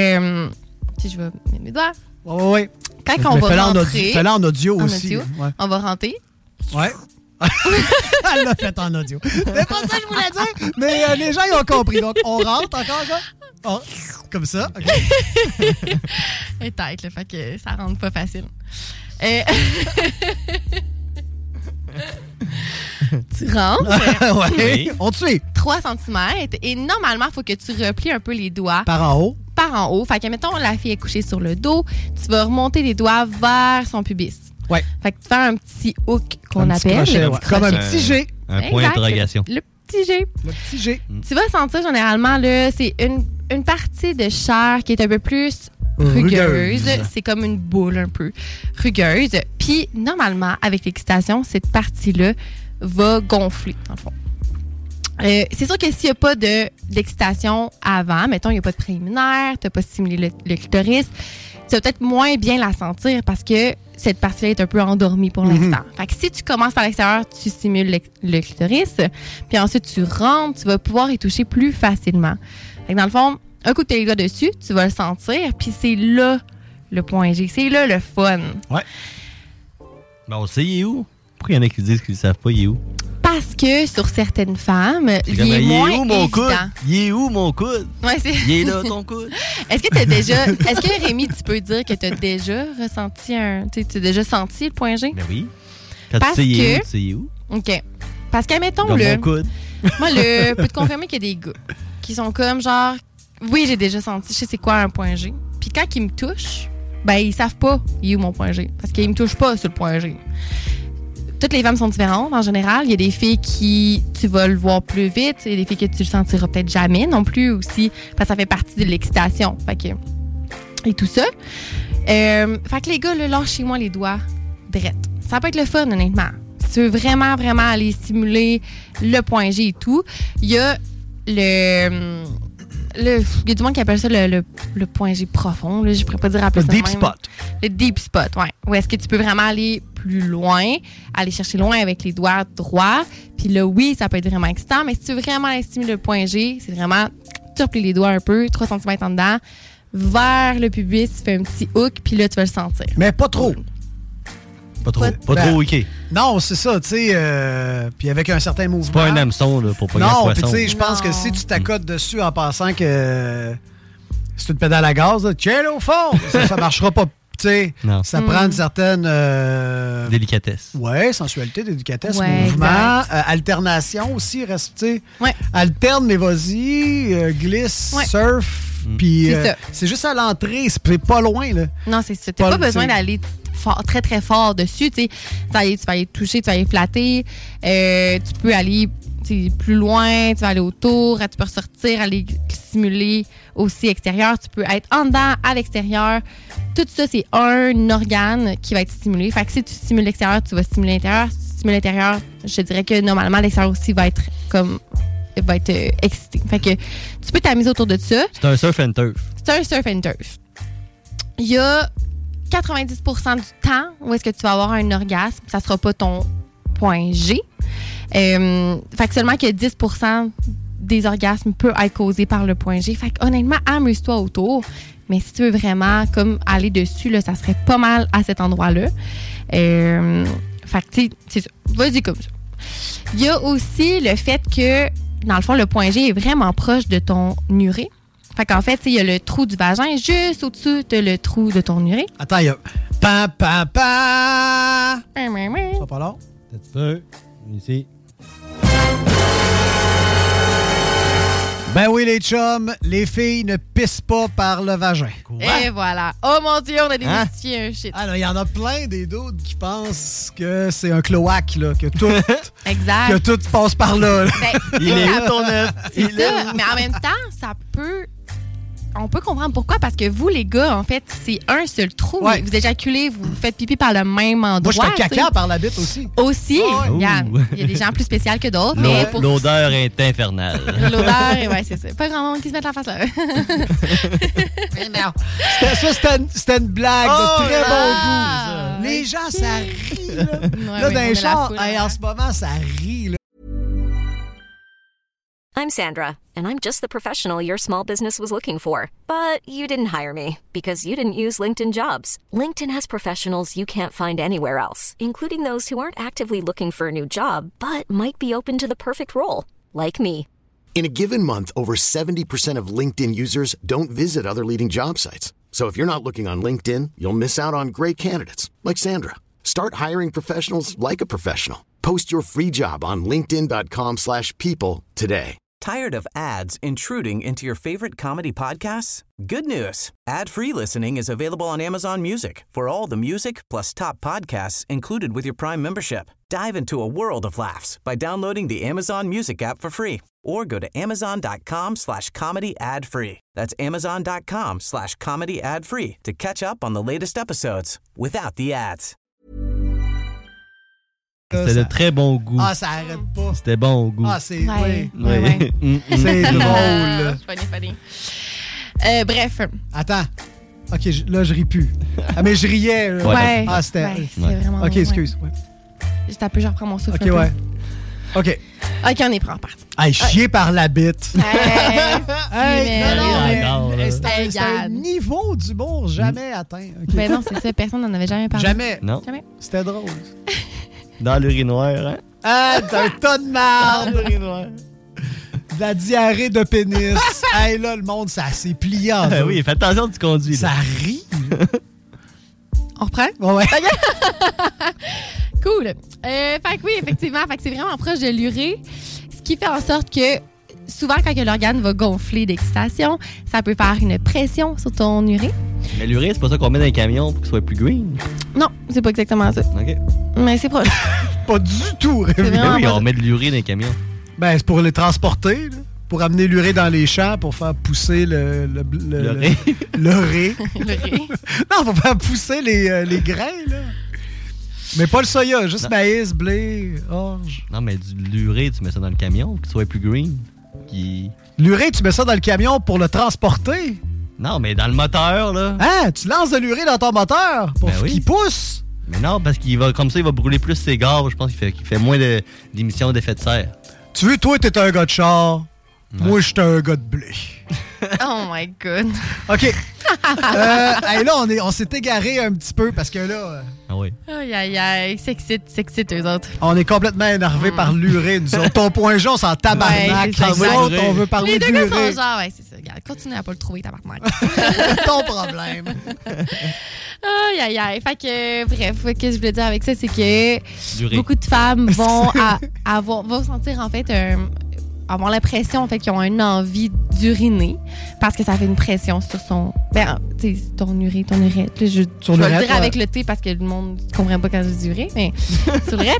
si je vais mettre mes doigts. Oui. Quand on va rentrer... Fais-le en audio aussi. Ouais. On va rentrer. Ouais. Elle l'a fait en audio. C'est pas ça que je voulais dire, mais les gens, ils ont compris. Donc, on rentre encore, là. Comme ça. OK. Et tête, là, fait que ça rentre pas facile. Tu rentres. Oui. On te suit. 3 cm. Et normalement, il faut que tu replies un peu les doigts. Par en haut. Fait que, mettons, la fille est couchée sur le dos. Tu vas remonter les doigts vers son pubis. Ouais. Fait que tu fais un petit hook qu'on appelle. Crochet, comme un petit G. Un point d'interrogation. Le petit G. Le petit G. Tu vas sentir généralement, là, c'est une partie de chair qui est un peu plus rugueuse. C'est comme une boule un peu rugueuse. Puis, normalement, avec l'excitation, cette partie-là va gonfler, dans le fond. C'est sûr que s'il n'y a pas d'excitation avant, mettons, il n'y a pas de préliminaire, tu n'as pas stimulé le clitoris, tu vas peut-être moins bien la sentir parce que cette partie-là est un peu endormie pour l'instant. Fait que si tu commences par l'extérieur, tu stimules le clitoris, puis ensuite tu rentres, tu vas pouvoir y toucher plus facilement. Fait que dans le fond, un coup que tu as les doigts dessus, tu vas le sentir, puis c'est là le point G. C'est là le fun. Ouais. Ben on sait, il est où? Pourquoi il y en a qui disent qu'ils ne savent pas, il est où? Parce que sur certaines femmes, il est moins évident. Il est où mon coude? Ouais, il est là ton coude. Est-ce que Rémi, tu peux dire que tu as déjà ressenti tu as déjà senti le point G? Ben oui. Quand tu sais il est où? OK. Parce qu'admettons, mon coude. Moi, je peux te confirmer qu'il y a des gars qui sont comme genre, oui, j'ai déjà senti, je sais c'est quoi un point G. Puis quand ils me touchent, ben ils savent pas il est où mon point G. Parce qu'ils me touchent pas sur le point G. toutes les femmes sont différentes en général. Il y a des filles qui tu vas le voir plus vite. Il y a des filles que tu le sentiras peut-être jamais non plus aussi. Parce que ça fait partie de l'excitation. Fait que, et tout ça. Fait que les gars, là, lâchez-moi les doigts drette. Ça peut être le fun, honnêtement. Si tu veux vraiment, vraiment aller stimuler le point G et tout, il y a il y a du monde qui appelle ça le point G profond. Là, je pourrais pas dire appeler ça deep même. spot. Le deep spot, oui. Où est-ce que tu peux vraiment aller plus loin, aller chercher loin avec les doigts droits. Puis là, oui, ça peut être vraiment excitant, mais si tu veux vraiment aller stimuler le point G, c'est vraiment, tu replies les doigts un peu, 3 cm en dedans, vers le pubis, tu fais un petit hook, puis là, tu vas le sentir. Mais pas trop. Pas trop hooké. Non, c'est ça, tu sais. Puis avec un certain mouvement. C'est pas un hameçon là, pour pas gagner de poisson. Non, puis tu sais, je pense que si tu t'accotes dessus en pensant que c'est une pédale à gaz, là, tiens au fond, ça marchera pas. Tu sais, ça prend une certaine... délicatesse. Oui, sensualité, délicatesse, ouais, mouvement, alternation aussi, reste, tu sais. Ouais. Alterne, mais vas-y, glisse, surf. Puis c'est juste à l'entrée, c'est pas loin, là. Non, c'est ça. T'as pas besoin d'aller fort, très, très fort dessus, tu sais. Tu vas aller toucher, tu vas aller flatter. Tu peux aller plus loin, tu vas aller autour, tu peux ressortir, aller simuler aussi extérieur. Tu peux être en dedans, à l'extérieur. Tout ça, c'est un organe qui va être stimulé. Fait que si tu stimules l'extérieur, tu vas stimuler l'intérieur. Si tu stimules l'intérieur, je dirais que normalement, l'extérieur aussi va être excité. Fait que tu peux t'amuser autour de ça. C'est un surf and turf. C'est un surf and turf. Il y a 90% du temps où est-ce que tu vas avoir un orgasme. Ça sera pas ton point G. Fait que seulement que 10% des orgasmes peut être causés par le point G. Fait que honnêtement, amuse-toi autour. Mais si tu veux vraiment comme aller dessus, là, ça serait pas mal à cet endroit-là. Fait que, tu sais, c'est ça. Vas-y comme ça. Il y a aussi le fait que, dans le fond, le point G est vraiment proche de ton urée. Fait qu'en fait, il y a le trou du vagin juste au-dessus de le trou de ton urée. Attends, il y a... Pa, pa, pa! Ça va pas long? Un petit peu. Ici. Ben oui, les chums, les filles ne pissent pas par le vagin. Quoi? Et voilà. Oh mon Dieu, on a démystifié un shit. Ah non, il y en a plein des d'autres qui pensent que c'est un cloaque, là, que tout... exact. Que tout passe par là. Ben, il est où ton œuf? C'est ça, mais en même temps, ça peut... On peut comprendre pourquoi, parce que vous, les gars, en fait, c'est un seul trou. Ouais. Vous éjaculez, vous faites pipi par le même endroit. Moi, je fais caca par la bite aussi. Aussi. Regarde, il y a des gens plus spéciaux que d'autres. Mais pour... L'odeur est infernale. L'odeur, ouais, c'est ça. Pas grand monde qui se met la face là. Mais non. C'était une blague de très bon goût. Les gens, ça rit, là. Ouais, là, dans les chars, en ce moment, ça rit, là. I'm Sandra, and I'm just the professional your small business was looking for. But you didn't hire me because you didn't use LinkedIn Jobs. LinkedIn has professionals you can't find anywhere else, including those who aren't actively looking for a new job, but might be open to the perfect role, like me. In a given month, over 70% of LinkedIn users don't visit other leading job sites. So if you're not looking on LinkedIn, you'll miss out on great candidates like Sandra. Start hiring professionals like a professional. Post your free job on linkedin.com/people today. Tired of ads intruding into your favorite comedy podcasts? Good news. Ad-free listening is available on Amazon Music for all the music plus top podcasts included with your Prime membership. Dive into a world of laughs by downloading the Amazon Music app for free or go to amazon.com/comedy ad-free. That's amazon.com/comedy ad-free to catch up on the latest episodes without the ads. C'était de très bon goût. Ah, ça arrête pas. C'était bon au goût. Ah, c'est... Ouais. C'est drôle. Funny. Bref. Attends. OK, là, je ris plus. Ah, mais je riais. Là. Ouais. Ah, c'était... Ouais, c'est vraiment... OK, excuse. Ouais. Juste un peu, je reprends mon souffle. OK, ouais. OK. OK, on est prêt, en partie. Hey, chier par la bite. Hey, non, c'est un niveau d'humour jamais atteint. Okay. Ben non, c'est ça. Personne n'en avait jamais parlé. Jamais. Non. Jamais. C'était drôle. Dans l'urinoir, hein? Ah, t'as un tas de marde. De la diarrhée de pénis. Hey, là, le monde, ça s'est plié en deux. Oui, fais attention, tu conduis. Ça rit. On reprend? Ouais. Cool. Fait que oui, effectivement, fait que c'est vraiment proche de l'urée. Ce qui fait en sorte que souvent, quand l'organe va gonfler d'excitation, ça peut faire une pression sur ton urée. Mais l'urée, c'est pas ça qu'on met dans les camions pour qu'il soit plus green? Non, c'est pas exactement ça. OK. Mais c'est proche. pas du tout réveillé. Oui, on met de l'urée dans les camions. Ben, c'est pour les transporter, là. Pour amener l'urée dans les champs, pour faire pousser le ré. Le ré. Non, pour faire pousser les grains, là. Mais pas le soya, juste maïs, blé, orge. Non, mais l'urée, tu mets ça dans le camion, pour qu'il soit plus green. L'urée, tu mets ça dans le camion pour le transporter? Non, mais dans le moteur, là. Ah, tu lances de l'urée dans ton moteur pour qu'il pousse? Mais non, parce qu'il va comme ça, il va brûler plus ses gaz. Je pense qu'il fait moins d'émissions d'effet de serre. Tu veux, toi, t'es un gars de char. Ouais. Moi, j'étais un gars de blé. Oh my God. OK. Là, on s'est égaré un petit peu parce que là... Ah oui. Aïe, s'excite eux autres. On est complètement énervés par l'urée, nous autres. Ton point jaune, c'est en tabarnak. On veut parler de l'urée. Les deux gars sont genre, ouais, c'est ça. Regarde, continue à pas le trouver, tabarnak. Ton problème. Aïe. Fait que, bref, ce que je voulais dire avec ça, c'est que beaucoup de femmes vont sentir, en fait, avoir l'impression en fait qu'ils ont une envie d'uriner parce que ça fait une pression sur son tu sais ton urette. Je vais le dire avec le T parce que le monde ne comprend pas quand je dis urée, mais sur l'urette.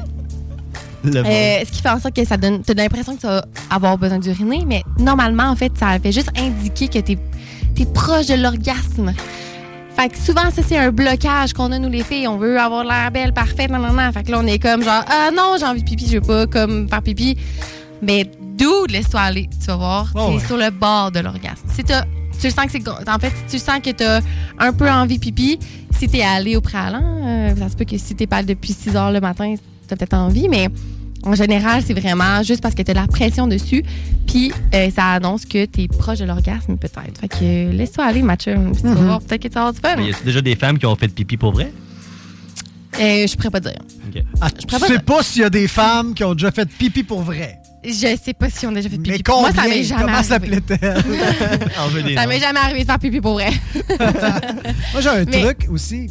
Ce qui fait en sorte que ça donne, t'as l'impression que tu vas avoir besoin d'uriner, mais normalement en fait ça fait juste indiquer que t'es proche de l'orgasme. Fait que souvent, ça, c'est un blocage qu'on a, nous, les filles. On veut avoir l'air belle, parfaite, non. Fait que là, on est comme genre, non, j'ai envie de pipi, je veux pas comme faire pipi. Mais d'où laisse-toi aller, tu vas voir. T'es sur le bord de l'orgasme. Si tu sens que c'est... En fait, si tu sens que t'as un peu envie pipi, si t'es allé au préalable, ça se peut que si t'es pas depuis 6 heures le matin, t'as peut-être envie, mais en général, c'est vraiment juste parce que t'as de la pression dessus, puis ça annonce que t'es proche de l'orgasme, peut-être. Fait que laisse-toi aller, match. Tu vas voir, peut-être que tu vas avoir du fun. Mais y a déjà des femmes qui ont fait pipi pour vrai? Je pourrais pas dire. Okay. Tu sais pas s'il y a des femmes qui ont déjà fait pipi pour vrai? Je sais pas si on a déjà fait pipi. Mais combien? Moi, ça m'est jamais Comment arrivé. s'appelait-elle? Ça m'est jamais arrivé de faire pipi pour vrai. Moi, j'ai un truc aussi.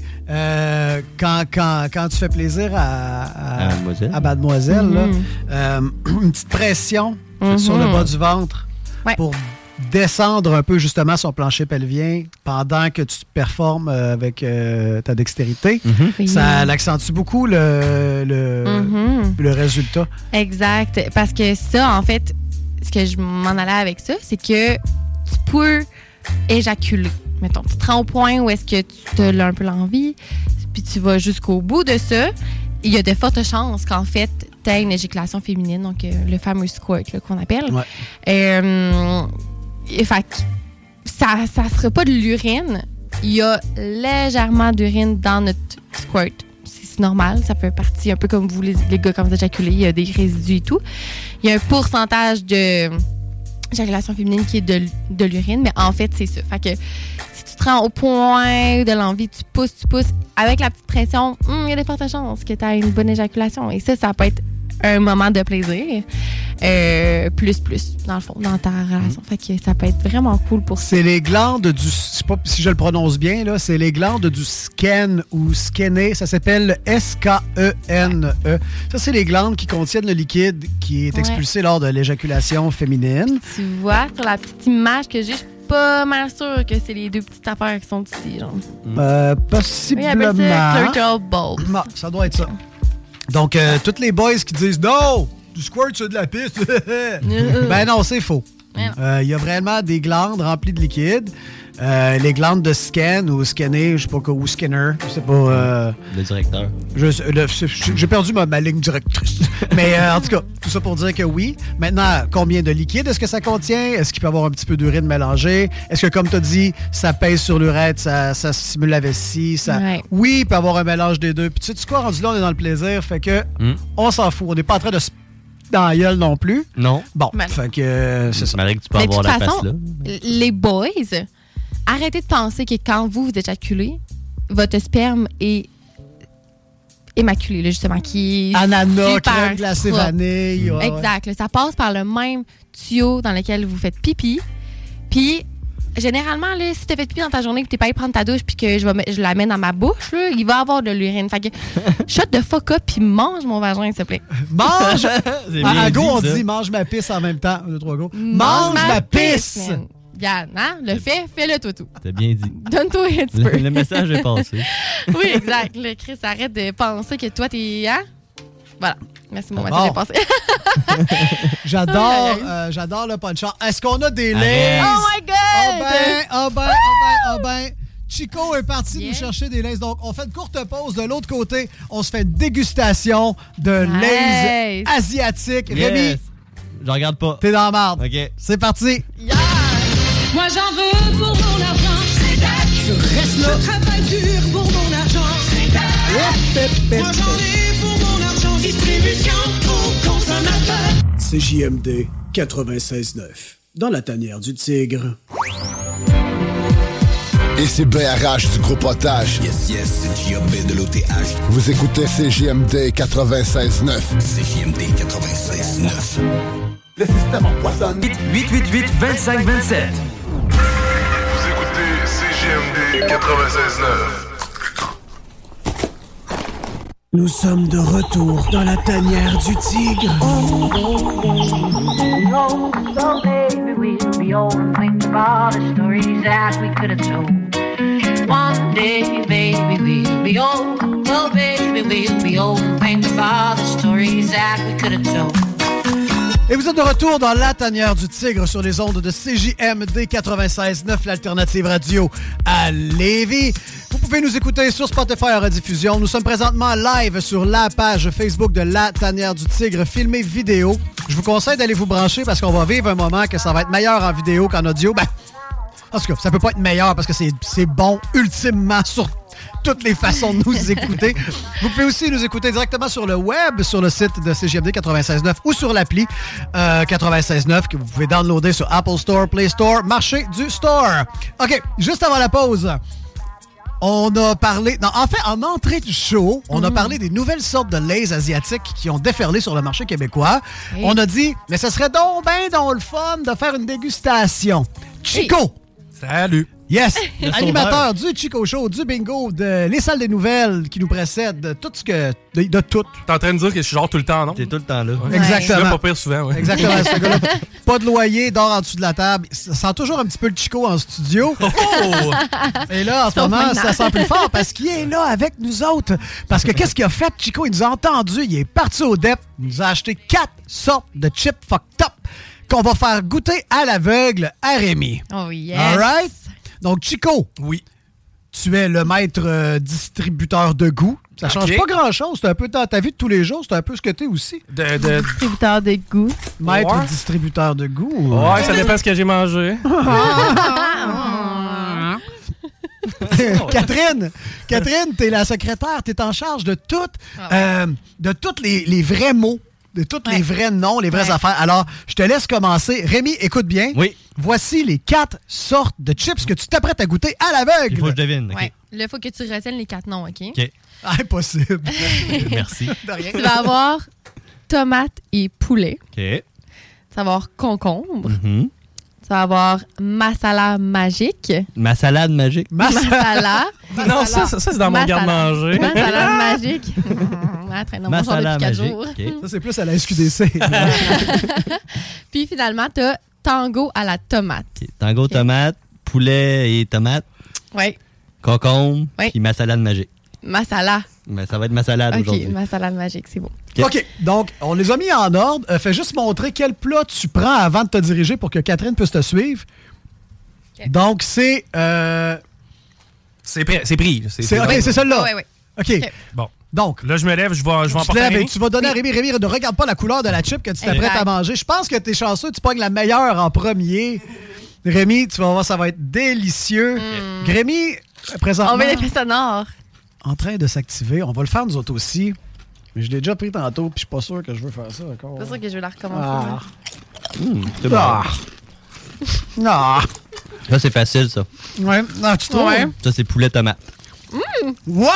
Quand tu fais plaisir à Mademoiselle, là, une petite pression sur le bas du ventre pour descendre un peu justement son plancher pelvien pendant que tu performes avec ta dextérité. Ça l'accentue beaucoup le résultat. Exact. Parce que ça, en fait, ce que je m'en allais avec ça, c'est que tu peux éjaculer. Mettons, tu te rends au point où est-ce que tu as un peu l'envie, puis tu vas jusqu'au bout de ça. Il y a de fortes chances qu'en fait, tu aies une éjaculation féminine, donc le fameux squirt là, qu'on appelle. Ouais. Fait que ça sera pas de l'urine. Il y a légèrement d'urine dans notre squirt. C'est normal. Ça fait partie un peu comme vous, les gars, quand vous éjaculez. Il y a des résidus et tout. Il y a un pourcentage de éjaculation féminine qui est de l'urine, mais en fait, c'est ça. Fait que si tu te rends au point de l'envie, tu pousses. Avec la petite pression, il y a de fortes chances que tu aies une bonne éjaculation. Et ça peut être un moment de plaisir, plus, dans le fond, dans ta relation. Fait que ça peut être vraiment cool pour ça. C'est les glandes du... Je sais pas si je le prononce bien, là. C'est les glandes du sken ou skené. Ça s'appelle le S-K-E-N-E. Ça, c'est les glandes qui contiennent le liquide qui est expulsé lors de l'éjaculation féminine. Tu vois, sur la petite image que j'ai, je suis pas mal sûre que c'est les deux petites affaires qui sont ici, genre. Possiblement. Oui, ça clitoral bulb. Non, ça doit être ça. Donc, toutes les boys qui disent « Non, du squirt, c'est de la piste. » Ben non, c'est faux. Il y a vraiment des glandes remplies de liquide. Les glandes de scan ou scanner, je sais pas quoi, ou scanner, je sais pas. Le directeur. J'ai perdu ma ligne directrice. Mais en tout cas, tout ça pour dire que oui. Maintenant, combien de liquide est-ce que ça contient? Est-ce qu'il peut y avoir un petit peu d'urine mélangée? Est-ce que, comme tu as dit, ça pèse sur l'urètre, ça stimule la vessie? Oui, il peut y avoir un mélange des deux. Puis tu sais quoi, rendu là, on est dans le plaisir, fait que on s'en fout. On n'est pas en train de se dans la gueule non plus. Non. Bon, fait que c'est ça. Malgré que tu peux avoir la face là. Les boys... Arrêtez de penser que quand vous éjaculez, votre sperme est immaculé, là, justement, qui est ananas, super crème glacée, vanille. Exact. Là, ça passe par le même tuyau dans lequel vous faites pipi. Puis, généralement, là, si tu as fait pipi dans ta journée et que tu n'es pas allé prendre ta douche puis que je la mets dans ma bouche, là, il va y avoir de l'urine. Fait que, shut the fuck up puis mange mon vagin, s'il te plaît. Mange! À go, on dit mange ma pisse en même temps. 1, 2, 3, go. Mange ma pisse! Regarde, hein? Fais-le toi tout. T'as bien dit. Donne-toi un petit peu. Le message est passé. Oui, exact. Le Chris, arrête de penser que toi, t'es... Hein? Voilà. Merci, mon message est passé. J'adore le punch. Est-ce qu'on a des Lays? Oh my God! Ah ben. Chico est parti nous chercher des Lays. Donc, on fait une courte pause. De l'autre côté, on se fait une dégustation de Lays asiatiques. Yes. Rémi, je regarde pas. T'es dans la marde. OK. C'est parti. Yeah. Moi j'en veux pour mon argent. Tu restes là. Je travaille dur pour mon argent. Moi j'en ai pour mon argent. Distribution aux consommateurs. CJMD 96.9. Dans la tanière du tigre. Et c'est BRH du gros potage. Yes, c'est J.A.B. de l'OTH. Vous écoutez CJMD 96.9. CJMD 96.9. Le système empoisonne. 888-2527. Vous écoutez CJMD 96.9. Nous sommes de retour dans la tanière du tigre. So baby, we'll be old and think about the stories that we could have told. One day, baby, we'll be old. Oh baby, we'll be old and think about the stories that we could have told. Et vous êtes de retour dans la tanière du tigre sur les ondes de CJMD 96.9, l'alternative radio à Lévis. Vous pouvez nous écouter sur Spotify en rediffusion. Nous sommes présentement live sur la page Facebook de la tanière du tigre, filmé vidéo. Je vous conseille d'aller vous brancher parce qu'on va vivre un moment que ça va être meilleur en vidéo qu'en audio. Ben, en tout cas, ça peut pas être meilleur parce que c'est bon ultimement sur toutes les façons de nous écouter. Vous pouvez aussi nous écouter directement sur le web, sur le site de CJMD 96.9 ou sur l'appli 96.9 que vous pouvez downloader sur Apple Store, Play Store, marché du store. OK, juste avant la pause, on a parlé... Non, en fait, en entrée du show, on a parlé des nouvelles sortes de Lays asiatiques qui ont déferlé sur le marché québécois. Hey. On a dit, mais ce serait donc le fun de faire une dégustation. Chico! Hey. Salut! Yes! Animateur du Chico Show, du bingo, les salles des nouvelles qui nous précèdent, de tout ce que... De tout. T'es en train de dire que je suis genre tout le temps, non? T'es tout le temps là. Ouais. Exactement. Je suis là pas pire souvent, ouais. Exactement, ce gars-là. Pas de loyer, dort en dessous de la table. Ça sent toujours un petit peu le Chico en studio. Oh! Et là, en ce moment, ça sent plus fort parce qu'il est là avec nous autres. Parce que qu'est-ce qu'il a fait, Chico? Il nous a entendu. Il est parti au DEP. Il nous a acheté 4 sortes de chips fucked up qu'on va faire goûter à l'aveugle à Rémi. Oh yes! All right? Donc, Chico. Oui. Tu es le maître distributeur de goût. Ça change pas grand-chose. C'est un peu dans ta vie de tous les jours. C'est un peu ce que t'es aussi. Distributeur de goût. Maître distributeur de goût. Ouais, ça dépend de ce que j'ai mangé. Catherine, t'es la secrétaire. T'es en charge de tous les vrais mots. De tous les vrais noms, les vraies affaires. Alors, je te laisse commencer. Rémi, écoute bien. Oui. Voici les 4 sortes de chips que tu t'apprêtes à goûter à l'aveugle. Il faut que je devine. Okay. Ouais. Là, il faut que tu retiennes les 4 noms, OK? OK. Impossible. Merci. De rien. Tu vas avoir tomate et poulet. OK. Tu vas avoir concombre. Mm-hmm. Tu vas avoir masala magique. Ma salade magique. Masala. Non, ça c'est dans mon garde-manger. Masala magique. Masala magique. Okay. Ça, c'est plus à la SQDC. Puis finalement, tu as tango à la tomate. Okay. Tango, tomate, poulet et tomate. Oui. Concombre, puis ma salade magique. Masala. Mais ça va être ma salade aujourd'hui. OK, ma salade magique, c'est bon. OK, donc, on les a mis en ordre. Fais juste montrer quel plat tu prends avant de te diriger pour que Catherine puisse te suivre. Okay. Donc, c'est... C'est pris. OK, c'est celle-là. Oui. OK. Bon. Donc, là, je me lève, je vais en porter et tu vas donner à Rémi. Rémi, ne regarde pas la couleur de la chip que tu t'apprêtes à manger. Je pense que t'es chanceux, tu pognes la meilleure en premier. Rémi, tu vas voir, ça va être délicieux. Rémi, présentement... On met l'effet sonore. En train de s'activer. On va le faire nous autres aussi. Mais je l'ai déjà pris tantôt, puis je suis pas sûr que je veux faire ça encore. C'est sûr que je vais la recommencer. C'est bon. Ah. Là, c'est facile, ça. Ouais. Non, tu trouves? Ouais. Ça, c'est poulet tomate. Wow!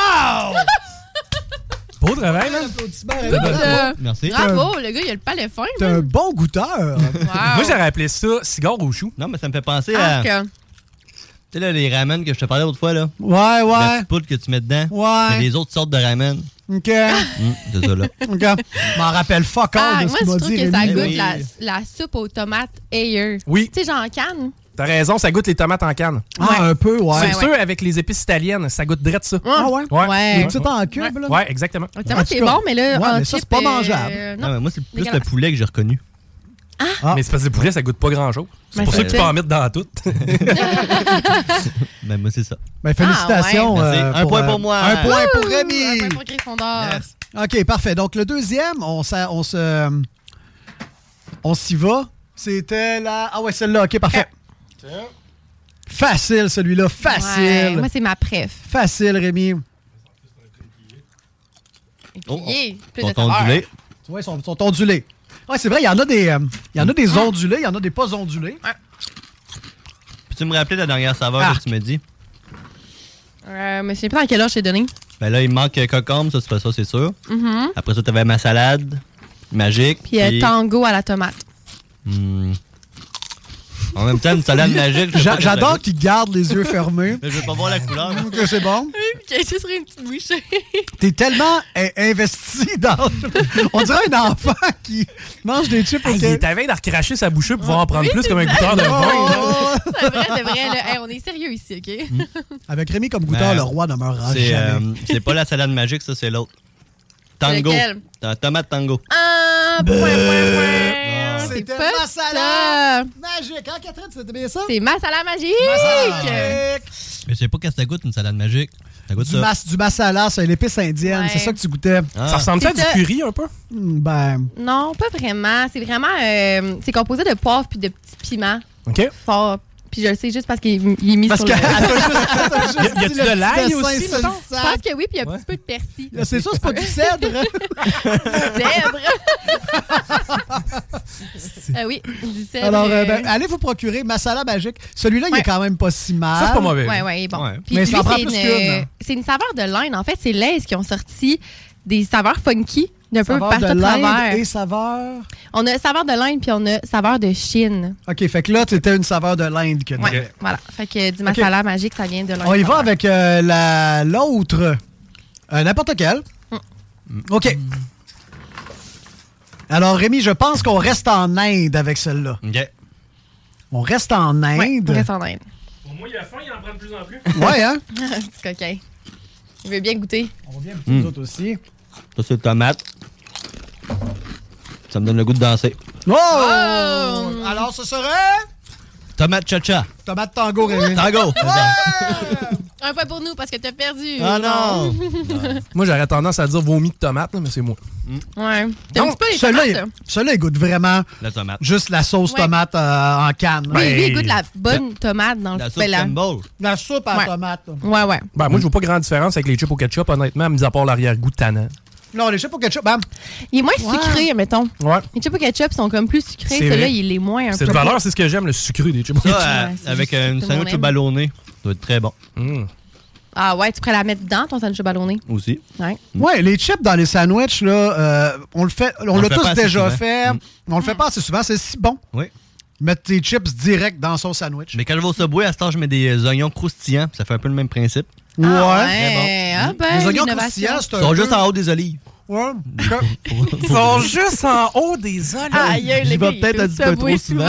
Beau travail, man. Merci. Bravo, le gars, il a le palais fin. T'es un bon goûteur. Moi, j'aurais appelé ça cigare au chou. Non, mais ça me fait penser à... Tu sais, là, les ramen que je te parlais l'autre fois, là. Ouais. La petite poudre que tu mets dedans. Ouais. C'est les autres sortes de ramen. OK. C'est ça, là. OK. Je m'en rappelle fuck all de ce qu'il m'a dit. Moi, je trouve que ça goûte la soupe aux tomates ailleurs. Oui. Tu sais, genre en canne. T'as raison, ça goûte les tomates en canne. Ah, un peu, ouais. C'est sûr, avec les épices italiennes, ça goûte direct ça. Ah ouais? Ouais. Les petites en cube, là? Ouais, exactement. Tellement c'est bon, mais là, en mais ça, chip, c'est pas mangeable. non. mais moi, c'est plus le poulet que j'ai reconnu. Mais c'est parce que le poulet, ça goûte pas grand-chose. C'est pour ça que tu peux en mettre dans tout. Ben, moi, c'est ça. Ben, félicitations. Un point pour moi. Un point pour Rémi. Un point pour Gryffondor. Yes. OK, parfait. Donc, le deuxième, on s'y va. C'était la... Ah ouais, celle-là. OK, parfait. Facile, celui-là. Facile. Ouais, moi, c'est ma préf. Facile, Rémi. Plus de ondulés. saveur. Tu vois, ils sont ondulés. Ouais, c'est vrai, il y en a des ondulés, il y en a des pas ondulés. Peux-tu me rappeler la dernière saveur que tu m'as dit? Mais je sais pas dans quel ordre je t'ai donné. Ben là, il manque concombre, ça c'est sûr. Mm-hmm. Après ça, t'avais ma salade magique. Puis tango à la tomate. En même temps, une salade magique. J'adore qu'il garde les yeux fermés. Mais je veux pas voir la couleur. C'est bon. Qui a juste une petite bouchée. T'es tellement investi dans... On dirait un enfant qui mange des chips au Il est à veille de recracher sa bouche pour pouvoir en prendre plus comme un goûteur de vin. C'est vrai. Là. On est sérieux ici, OK? Avec Rémi comme goûteur, le roi demeurera jamais. C'est pas la salade magique, ça, c'est l'autre. Tango. Tomate tango. C'était pas ma salade magique. Hein, Catherine, c'était bien ça? C'est ma salade magique! Mais je sais pas qu'est-ce que ça goûte, une salade magique. Ça goûte du masala, c'est l'épice indienne. Ouais. C'est ça que tu goûtais. Ça ressemble à du curry, un peu? Ben... Non, pas vraiment. C'est vraiment... c'est composé de poivre puis de petits piments. OK. Fort. Puis je le sais juste parce qu'il est mis sur le... Y a-tu de l'ail aussi, Je pense que oui, puis il y a un petit peu de persil. C'est ça, c'est pas du cèdre. Oui, du cèdre. Alors, allez vous procurer Masala magique. Celui-là, il est quand même pas si mal. Ça, c'est pas mauvais. Oui, bon. Ouais. Puis mais lui, ça en prend plus qu'une. C'est une saveur de l'Inde. En fait, c'est Lay's qui ont sorti des saveurs funky d'un peu saveur partout de à l'Inde travers. et saveur... On a saveur de l'Inde puis on a saveur de Chine. OK, fait que là, c'était une saveur de l'Inde que t'avais. Ouais, voilà. Fait que du masala magique, ça vient de l'Inde. On y va avec l'autre. N'importe quel. OK. Alors, Rémi, je pense qu'on reste en Inde avec celle-là. OK. On reste en Inde. Ouais, on reste en Inde. Pour moi, il a faim, il en prend de plus en plus. Ouais, hein? C'est coquin. Il veut bien goûter. On va bien goûter nous autres aussi. Ça, c'est tomate. Ça me donne le goût de danser. Oh! Alors, ce serait... Tomate cha-cha. Tomate tango, Rémi. Tango. Un point pour nous parce que t'as perdu. Ah non! Moi, j'aurais tendance à dire vomi de tomate, là, mais c'est moi. Ouais. T'aimes pas les tomates? Celui-là, il goûte vraiment la tomate. Juste la sauce tomate en canne. Oui, lui, il goûte la bonne tomate dans le soupe Campbell. La soupe à tomate. Ouais. Ben, moi, je vois pas grande différence avec les chips au ketchup, honnêtement, mis à part l'arrière-goût tannant. Non, les chips au ketchup, bam. Il est moins sucré, mettons. Ouais. Les chips au ketchup sont comme plus sucrés. Celui-là, il est moins un peu. C'est de valeur, c'est ce que j'aime, le sucré des chips au ketchup. Avec une sandwich au ballonné, ça doit être très bon. Ah ouais, tu pourrais la mettre dans ton sandwich au ballonné. Aussi. Ouais, les chips dans les sandwichs, là, on l'a tous déjà fait. On le fait pas assez souvent, c'est si bon. Oui. Mettre tes chips direct dans son sandwich. Mais quand je vais au Subway, à ce temps, je mets des oignons croustillants, ça fait un peu le même principe. Ouais. Ah ben, les oignons croustillants, c'est Ils sont juste en haut des olives. Ouais. Ils sont juste en haut des olives. J'y vais peut-être un petit peu trop souvent.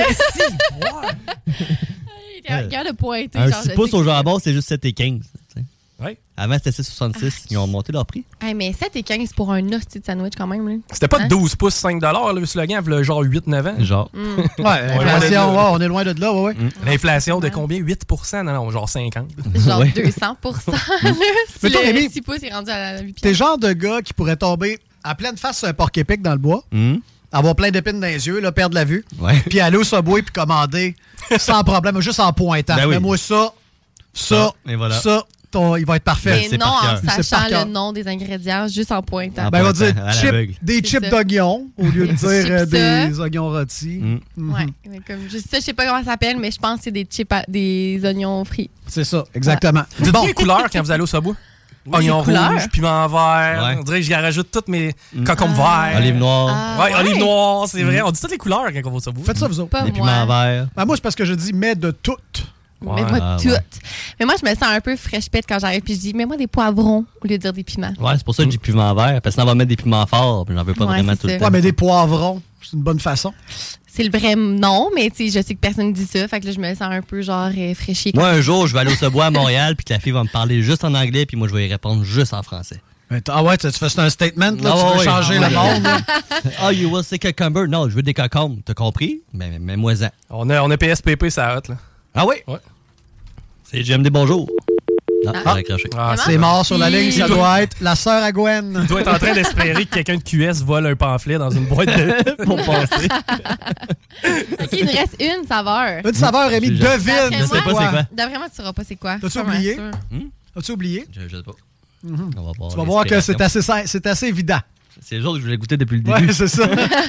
Regarde le pointé. Un 6 pouces au jambon, c'est juste 7,15. Ouais. Avant, c'était 6,66. Ils ont monté leur prix. Hey, mais 7,15 pour un hostie de sandwich quand même. Là. C'était pas 12 pouces, 5 $, le slogan, genre 8-9 ans. Genre. Ouais, l'inflation, on est loin de là, ouais. L'inflation de combien? 8%? Non, genre 50. Genre 200%. Mais toi, Rémi, 6 pouces est rendu à la 8 t'es le genre de gars qui pourrait tomber à pleine face sur un porc-épic dans le bois, avoir plein d'épines dans les yeux, là, perdre la vue, puis aller au Subway puis commander sans problème, juste en pointant. Ben oui. Mais moi, ça, et voilà. ça, il va être parfait. Mais non, en sachant le nom des ingrédients, juste en pointant. Ben, on va dire des chips d'oignons au lieu de dire des oignons rôtis. Ouais, comme juste ça, je sais pas comment ça s'appelle, mais je pense que c'est des chips des oignons frits. C'est ça, exactement. Dites-moi les couleurs quand vous allez au Subway. Oignon rouge, piment vert. On dirait que j'y rajoute toutes mes concombres verts. Olive noire. Ouais, olive noire, c'est vrai. On dit toutes les couleurs quand on va au Subway. Faites ça, vous autres. Les piments verts. Ben, moi, c'est parce que je dis mais de toutes. Mets-moi tout. Mais moi, je me sens un peu fraîche-pète quand j'arrive puis je dis, mets-moi des poivrons au lieu de dire des piments. Ouais, c'est pour ça que je dis piment vert. Parce que sinon, on va mettre des piments forts, puis j'en veux pas vraiment tout le temps. Ouais, mais des poivrons, c'est une bonne façon. C'est le vrai nom, mais tu sais, je sais que personne ne dit ça. Fait que là, je me sens un peu genre fraîchie. Moi, un jour, je vais aller au Sebois à Montréal, puis que la fille va me parler juste en anglais, puis moi, je vais y répondre juste en français. Ah ouais, tu fais un statement, là, tu veux changer le monde. Oh, you will say cucumber. Non, je veux des cocombes. T'as compris? Mais mets-moi-en. On a PSPP, ça hâte, là. Ah oui? Ouais. C'est JMD, bonjour. Non, raccroché. C'est mort sur la ligne, ça doit être la sœur à Gwen. Il doit être en train d'espérer que quelqu'un de QS vole un pamphlet dans une boîte pour passer. OK, il nous reste une saveur. Une saveur, Rémi, devine. Je sais pas c'est quoi. D'après moi, tu sauras pas c'est quoi. T'as-tu oublié? As-tu oublié? Je sais pas. On va voir. Tu vas voir que c'est assez évident. C'est le jour que je voulais goûter depuis le début. Ouais, c'est ça.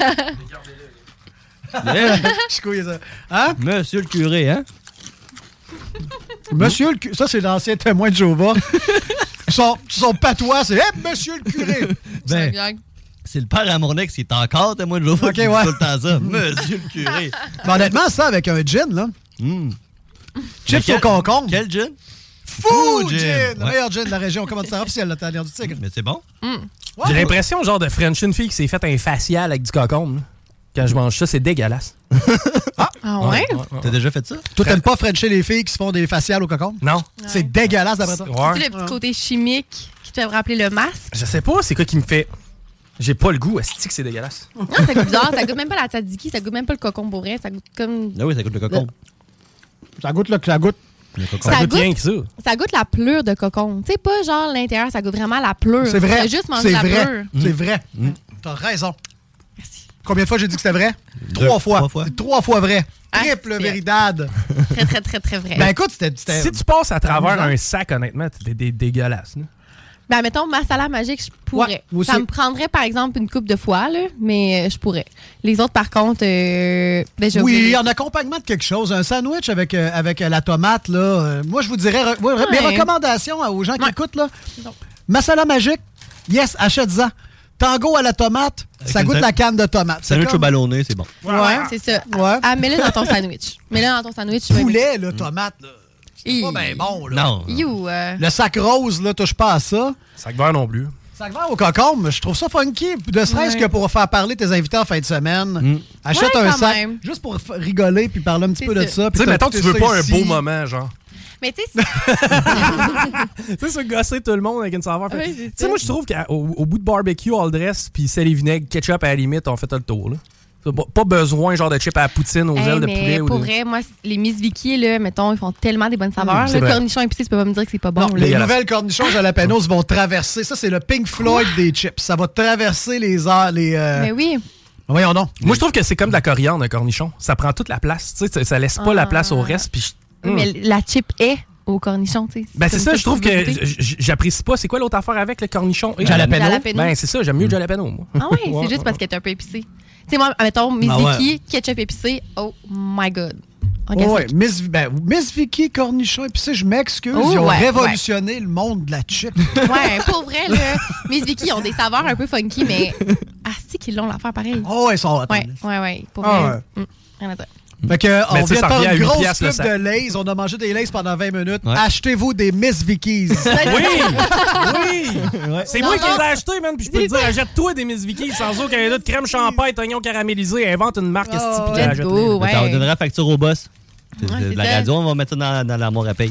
Je couille ça. Hein? Monsieur le curé, hein? Monsieur le curé. Ça, c'est l'ancien témoin de Jéhovah. Son patois, c'est hey, monsieur le curé. C'est le père à mon ex qui est encore témoin de Jéhovah. OK, ouais. Tout le temps ça. Monsieur le curé. Mais honnêtement, ça, avec un gin, là. Chips au concombre. Quel gin? Fou Gin! Le meilleur gin de la région. Comment tu t'en officiel, la tanière du tigre? Mais c'est bon. J'ai l'impression, genre, de French une fille qui s'est fait un facial avec du concombre. Quand je mange ça, c'est dégueulasse. Ah ouais? T'as déjà fait ça? Toi, t'aimes pas frencher les filles qui se font des faciales au concombre? Non. C'est dégueulasse d'après toi? C'est le petit côté chimique qui te fait rappeler le masque. Je sais pas, c'est quoi qui me fait... J'ai pas le goût, est-ce que c'est dégueulasse? Non, ça goûte bizarre. Ça goûte même pas la tzatziki, ça goûte même pas le cocombe pour vrai. Ça goûte comme... Ah oui, ça goûte le cocombe. Ça goûte le... Ça goûte... Ça goûte rien que ça. Ça goûte la pleure de cocombe. Tu sais, pas genre l'intérieur, ça goûte vraiment la pleure. C'est vrai. Tu juste manger la pleure. C'est vrai. T'as raison. Merci. Combien de fois j'ai dit que c'était vrai? 3 fois. 3 fois vrai. Triple véridade. Très, très, très, très vrai. Ben écoute, c'était... Si tu passes à travers un sac, honnêtement, t'es dégueulasse. Là. Ben, mettons, ma salade magique, je pourrais. Ouais, ça me prendrait, par exemple, une coupe de fois, là, mais je pourrais. Les autres, par contre, oui, en accompagnement de quelque chose. Un sandwich avec la tomate, là. Moi, je vous dirais... Mes recommandations aux gens qui écoutent, là. Ma salade magique, yes, achète-en. Tango à la tomate, ça goûte la canne de tomate. Sandwich au ballonné, c'est bon. Ouais, c'est ça. Ouais. Ah, mets-le dans ton sandwich. Mets-le dans ton sandwich. Poulet, là, tomate, là. C'est pas bien bon, là. Non. Le sac rose, là, touche pas à ça. Sac vert non plus. Sac vert au concombre, je trouve ça funky. Ne serait-ce que pour faire parler tes invités en fin de semaine. Achète un sac, juste pour rigoler puis parler un petit peu de ça. Tu sais, mettons que tu veux pas un beau moment, genre. Mais tu sais, tu sais, se gosser tout le monde avec une saveur. Tu sais, moi, je trouve qu'au bout de barbecue, all dress, puis sel et vinaigre, ketchup à la limite, on fait tout le tour, là. Pas besoin, genre, de chips à la poutine aux ailes de poulet. Pour vrai, moi, les Miss Vicky, là, mettons, ils font tellement des bonnes saveurs. Le cornichon épicé, tu peux pas me dire que c'est pas bon. Non, les nouvelles cornichons jalapenos vont traverser. Ça, c'est le Pink Floyd des chips. Ça va traverser les heures. Mais oui. Voyons donc. Moi, je trouve que c'est comme de la coriandre, un cornichon. Ça prend toute la place. Tu sais, ça laisse pas la place au reste. Puis mais la chip est au cornichon, tu sais. Ben, c'est ça, je trouve que j'apprécie pas. C'est quoi l'autre affaire avec le cornichon? Jalapeno. Ben, c'est ça, j'aime mieux le jalapeno, moi. Ah oui, c'est juste parce qu'elle est un peu épicée. Tu sais, moi, mettons, Miss Vicky, ketchup épicé, oh my God. Ouais, Miss Vicky, cornichon épicé, je m'excuse, ils ont révolutionné le monde de la chip. Ouais, pour vrai, là, Miss Vicky, ils ont des saveurs un peu funky, mais asti qu'ils l'ont l'affaire pareil. Oh, ils sont hot. Ouais, pour vrai. Rien à dire. Fait que, on vient de faire une grosse pub de Lay's. On a mangé des Lay's pendant 20 minutes. Achetez-vous des Miss Vickies. Oui! C'est moi qui les ai achetés, man. Puis je peux te dire, achète-toi des Miss Vickies sans aucun doute. Crème champagne, oignon caramélisé. Invente une marque let's go, on donnera la facture au boss. La radio, on va mettre ça dans l'armoire à paye.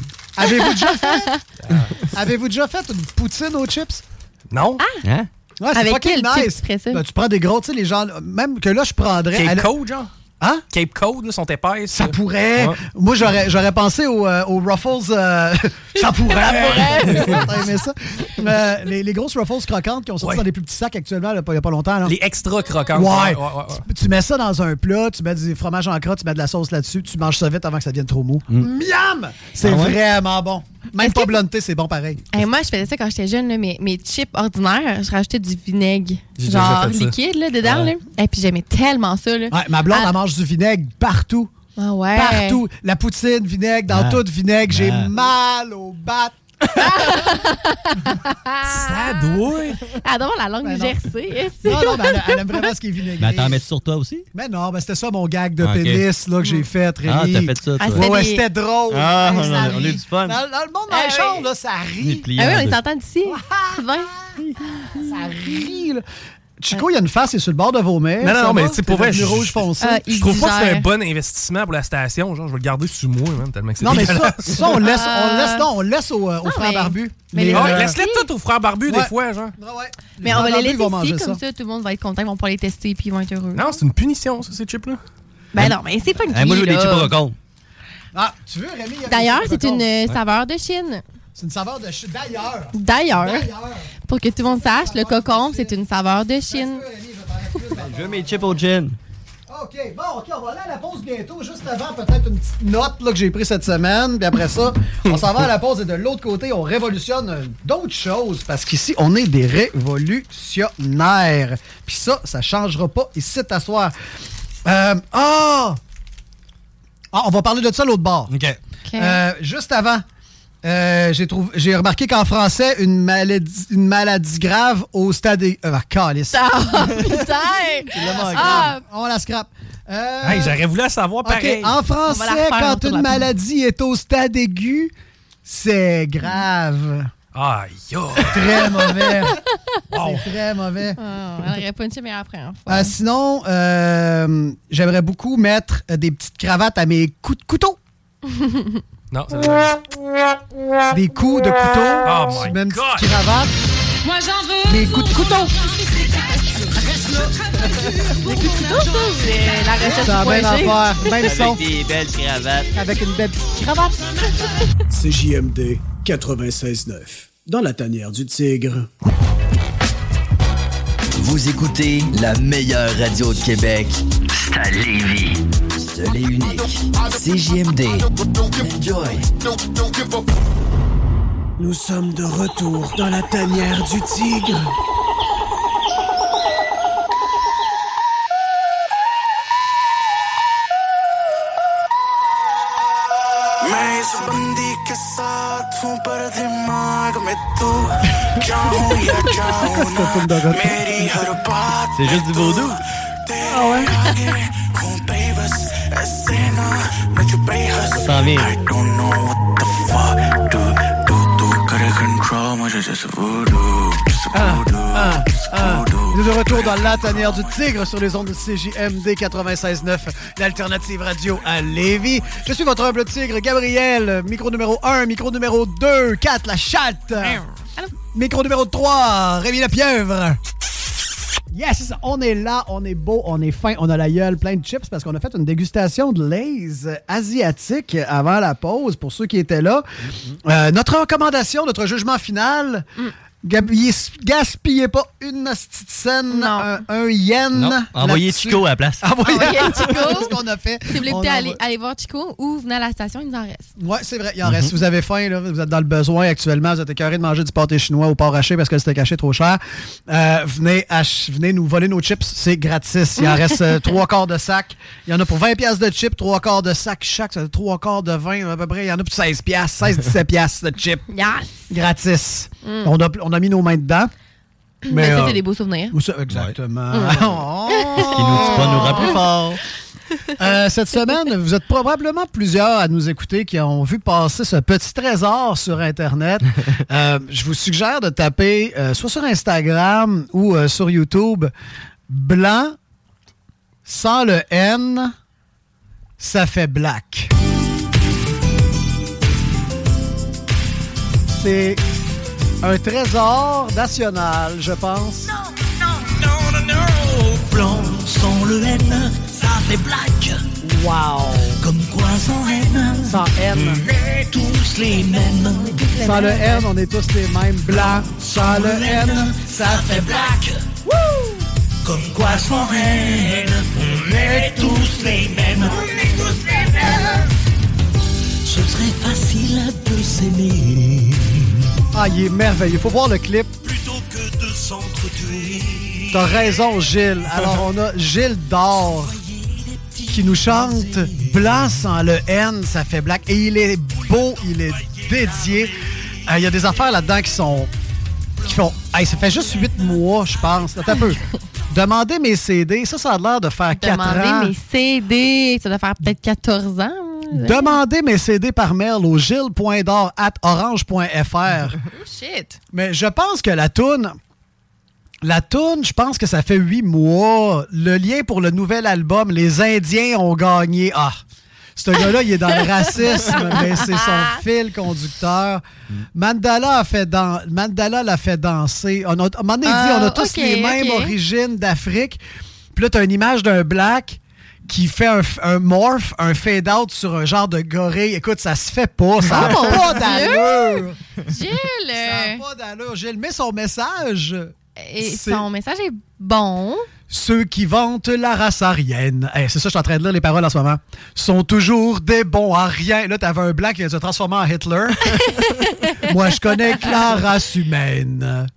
Avez-vous déjà fait une poutine aux chips? Non. Hein? Ouais, c'est avec quel nice. Ben, tu prends des gros, tu sais, les gens, même que là, je prendrais... Cape Cod, genre? Hein? Cape Cod, là, sont épaisses. Ça pourrait. Ouais. Moi, j'aurais pensé aux Ruffles. Ça pourrait. T'as aimé ça? Les grosses Ruffles croquantes qui ont sorti dans des plus petits sacs actuellement, il n'y a pas longtemps. Là. Les extra croquantes. Ouais. Tu mets ça dans un plat, tu mets du fromage en crotte, tu mets de la sauce là-dessus, tu manges ça vite avant que ça devienne trop mou. Miam! C'est vraiment bon. Même pas blunté, c'est bon pareil. Moi, je faisais ça quand j'étais jeune. Là, mes chips ordinaires, je rajoutais du vinaigre. Genre liquide là, dedans. Là. Et puis j'aimais tellement ça. Là. Ouais, ma blonde, elle mange du vinaigre partout. Ah ouais? Partout. La poutine, vinaigre, dans tout vinaigre. J'ai mal au bat. Ça doit. Elle adore la langue du Jersey. Non, mais elle aime vraiment ce qui est vinaigré. Mais t'en mets sur toi aussi? Mais non, c'était ça mon gag de pénis là, que j'ai fait, Rémi. Ah, t'as fait ça, toi. Ouais, c'était drôle. Ah, on a eu du fun. Dans le monde, dans les chars, là, ça rit. Ah oui, on les entend d'ici. Ça rit, là. Chico, il y a une face, il est sur le bord de vos mains. Non, mais tu sais, pour vrai, rouge foncé. Je trouve pas que c'est un bon investissement pour la station. Genre, je vais le garder sur moi, même, tellement que c'est dégueulasse. Non, mais ça, on laisse aux frères barbus. Laisse-les tout aux frères barbus, des fois, genre. Mais on va les laisser ici, comme ça, tout le monde va être content, ils vont pouvoir les tester, puis ils vont être heureux. Non, c'est une punition, ça, ces chips-là. Ben non, mais c'est pas une punition. Moi, je veux des chips au cocon. Ah, tu veux, Rémi? D'ailleurs, c'est une saveur de Chine. C'est une saveur de Chine. D'ailleurs, pour que tout le monde sache, le cocon, c'est une saveur de Chine. Je veux mes chips au gin. OK, on va aller à la pause bientôt. Juste avant, peut-être une petite note là, que j'ai prise cette semaine. Puis après ça, on s'en va à la pause et de l'autre côté, on révolutionne d'autres choses. Parce qu'ici, on est des révolutionnaires. Puis ça changera pas ici à soir. On va parler de ça l'autre bord. OK. Juste avant. J'ai remarqué qu'en français, une maladie grave au stade... calice. Putain! On la scrape. J'aurais voulu la savoir pareil. En français, quand une maladie est au stade aigu, c'est grave. Aïe, très mauvais. C'est très mauvais. On aurait punché, mais après. Sinon, j'aimerais beaucoup mettre des petites cravates à mes coups de couteau. Non, ça des coups de couteau. Oh my même God. petite cravate. Moi j'en veux. Des coups de couteau. Les coups de couteau, ça, c'est la recette C'est la du même point G. affaire. Même son. Avec des belles cravates. Avec une belle petite cravate. CJMD 96.9. Dans la tanière du tigre. Vous écoutez la meilleure radio de Québec. C'est à Lévis. Seul et unique. CJMD. Enjoy. Nous sommes de retour dans la tanière du tigre. मैं इस बंदी के साथ हूँ पर दिमाग में तू जाऊँ या जाऊँ ना मेरी हर बात C'est juste du vaudou. आगे हूँ बेबस ऐसे ना मुझ बेहस Ça vient. I don't know what the fuck do तू करे control मुझे जैसे voodoo Nous de retour dans la tanière du tigre sur les ondes de CJMD 96.9, l'alternative radio à Lévis. Je suis votre humble tigre, Gabriel, micro numéro 1, micro numéro 2, 4, la chatte. Micro numéro 3, Rémi la pieuvre. Yes, on est là, on est beau, on est fin, on a la gueule plein de chips parce qu'on a fait une dégustation de Lay's asiatique avant la pause pour ceux qui étaient là. Notre recommandation, notre jugement final... Gaspillez pas une petite scène, un yen. Non. Envoyez Chico à la place. Envoyez Chico, c'est ce qu'on a fait. Si vous voulez peut-être aller voir Chico ou venez à la station, il nous en reste. Oui, c'est vrai, il en reste. Si vous avez faim, là, vous êtes dans le besoin actuellement, vous êtes écœuré de manger du pâté chinois au porc haché parce que c'était caché trop cher, venez nous voler nos chips, c'est gratis. Il en reste 3/4 de sac. Il y en a pour 20$ de chips, 3/4 de sac chaque, ça fait 3/4 de 20 à peu près. Il y en a pour 16$, de chips. Yes! Gratis. On a mis nos mains dedans. Mais ça, c'est des beaux souvenirs. Exactement. Ce qui nous tue pas nous rend plus fort. Cette semaine, vous êtes probablement plusieurs à nous écouter qui ont vu passer ce petit trésor sur Internet. Je vous suggère de taper soit sur Instagram ou sur YouTube blanc sans le N, ça fait black. C'est un trésor national, je pense. Non. Blanc sans le N, ça fait black. Wow. Comme quoi sans N, sans N, on est tous les mêmes. Sans le N, on est tous les mêmes. Blanc sans le N, ça fait black. Woo! Comme quoi sans N, on est tous les mêmes. Ce serait facile de s'aimer. Ah, il est merveilleux. Il faut voir le clip. Plutôt que de s'entretuer. T'as raison, Gilles. Alors, on a Gilles d'Or qui nous chante Blanc sans le N, ça fait black. Et il est beau, il est dédié. Il y a des affaires là-dedans qui font... Hey, ça fait juste 8 mois, je pense. Attends un peu. Demander mes CD, ça a l'air de faire 4 ans. Demander mes CD, ça doit faire peut-être 14 ans. Demandez mes CD par mail au gilles.dor@orange.fr. Shit. Mais je pense que la toune, je pense que ça fait 8 mois. Le lien pour le nouvel album, les Indiens ont gagné. Ah, ce gars-là, il est dans le racisme, mais c'est son fil conducteur. Mandala l'a fait danser. On a tous les mêmes origines d'Afrique. Puis là, t'as une image d'un black qui fait un morph, un fade-out sur un genre de gorille. Écoute, ça se fait pas. Ça n'a pas d'allure. Gilles! Ça n'a pas d'allure. Gilles, mets son message. Et son message est bon. Ceux qui vantent la race aryenne, c'est ça, je suis en train de lire les paroles en ce moment, sont toujours des bons à rien. Là, t'avais un blanc qui vient de se transformer en Hitler. Moi, je connais que la race humaine.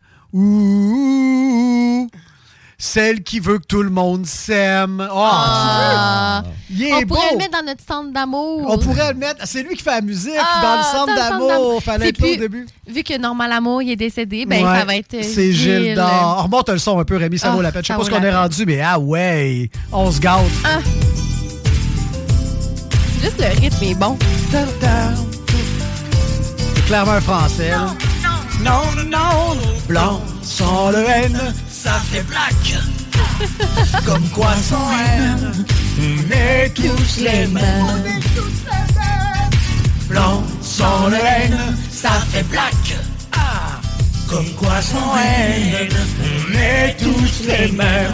Ouh, celle qui veut que tout le monde s'aime. Il est on pourrait beau. le mettre dans notre centre d'amour. On pourrait le mettre. C'est lui qui fait la musique dans le centre d'amour. Fallait être là au début. Vu que Normal Amour il est décédé, ça va être. C'est Gilles d'Or. On remonte le son un peu, Rémi, ça vaut la peine. Je sais pas ce qu'on est rendu, mais ouais, on se gâte. Juste le rythme est bon. C'est clairement un français. Non, blanc sans le N, ça fait black. Comme quoi sans haine, on est tous les mêmes. Blanc sans le N, ça fait black. Comme quoi sans haine, on est tous les mêmes.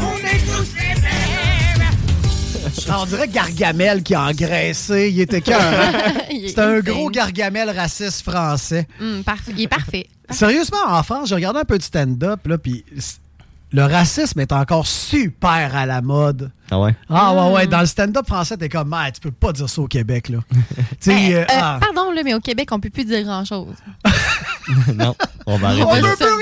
On dirait Gargamel qui a engraissé. Il était cœur. C'était un gros Gargamel raciste français. Il est parfait. Sérieusement, en France, j'ai regardé un peu de stand-up, là, puis le racisme est encore super à la mode. Ah ouais? Ouais. Dans le stand-up français, t'es comme, tu peux pas dire ça au Québec, là. Pardon, là, mais au Québec, on peut plus dire grand-chose. Non, on va arrêter. On va se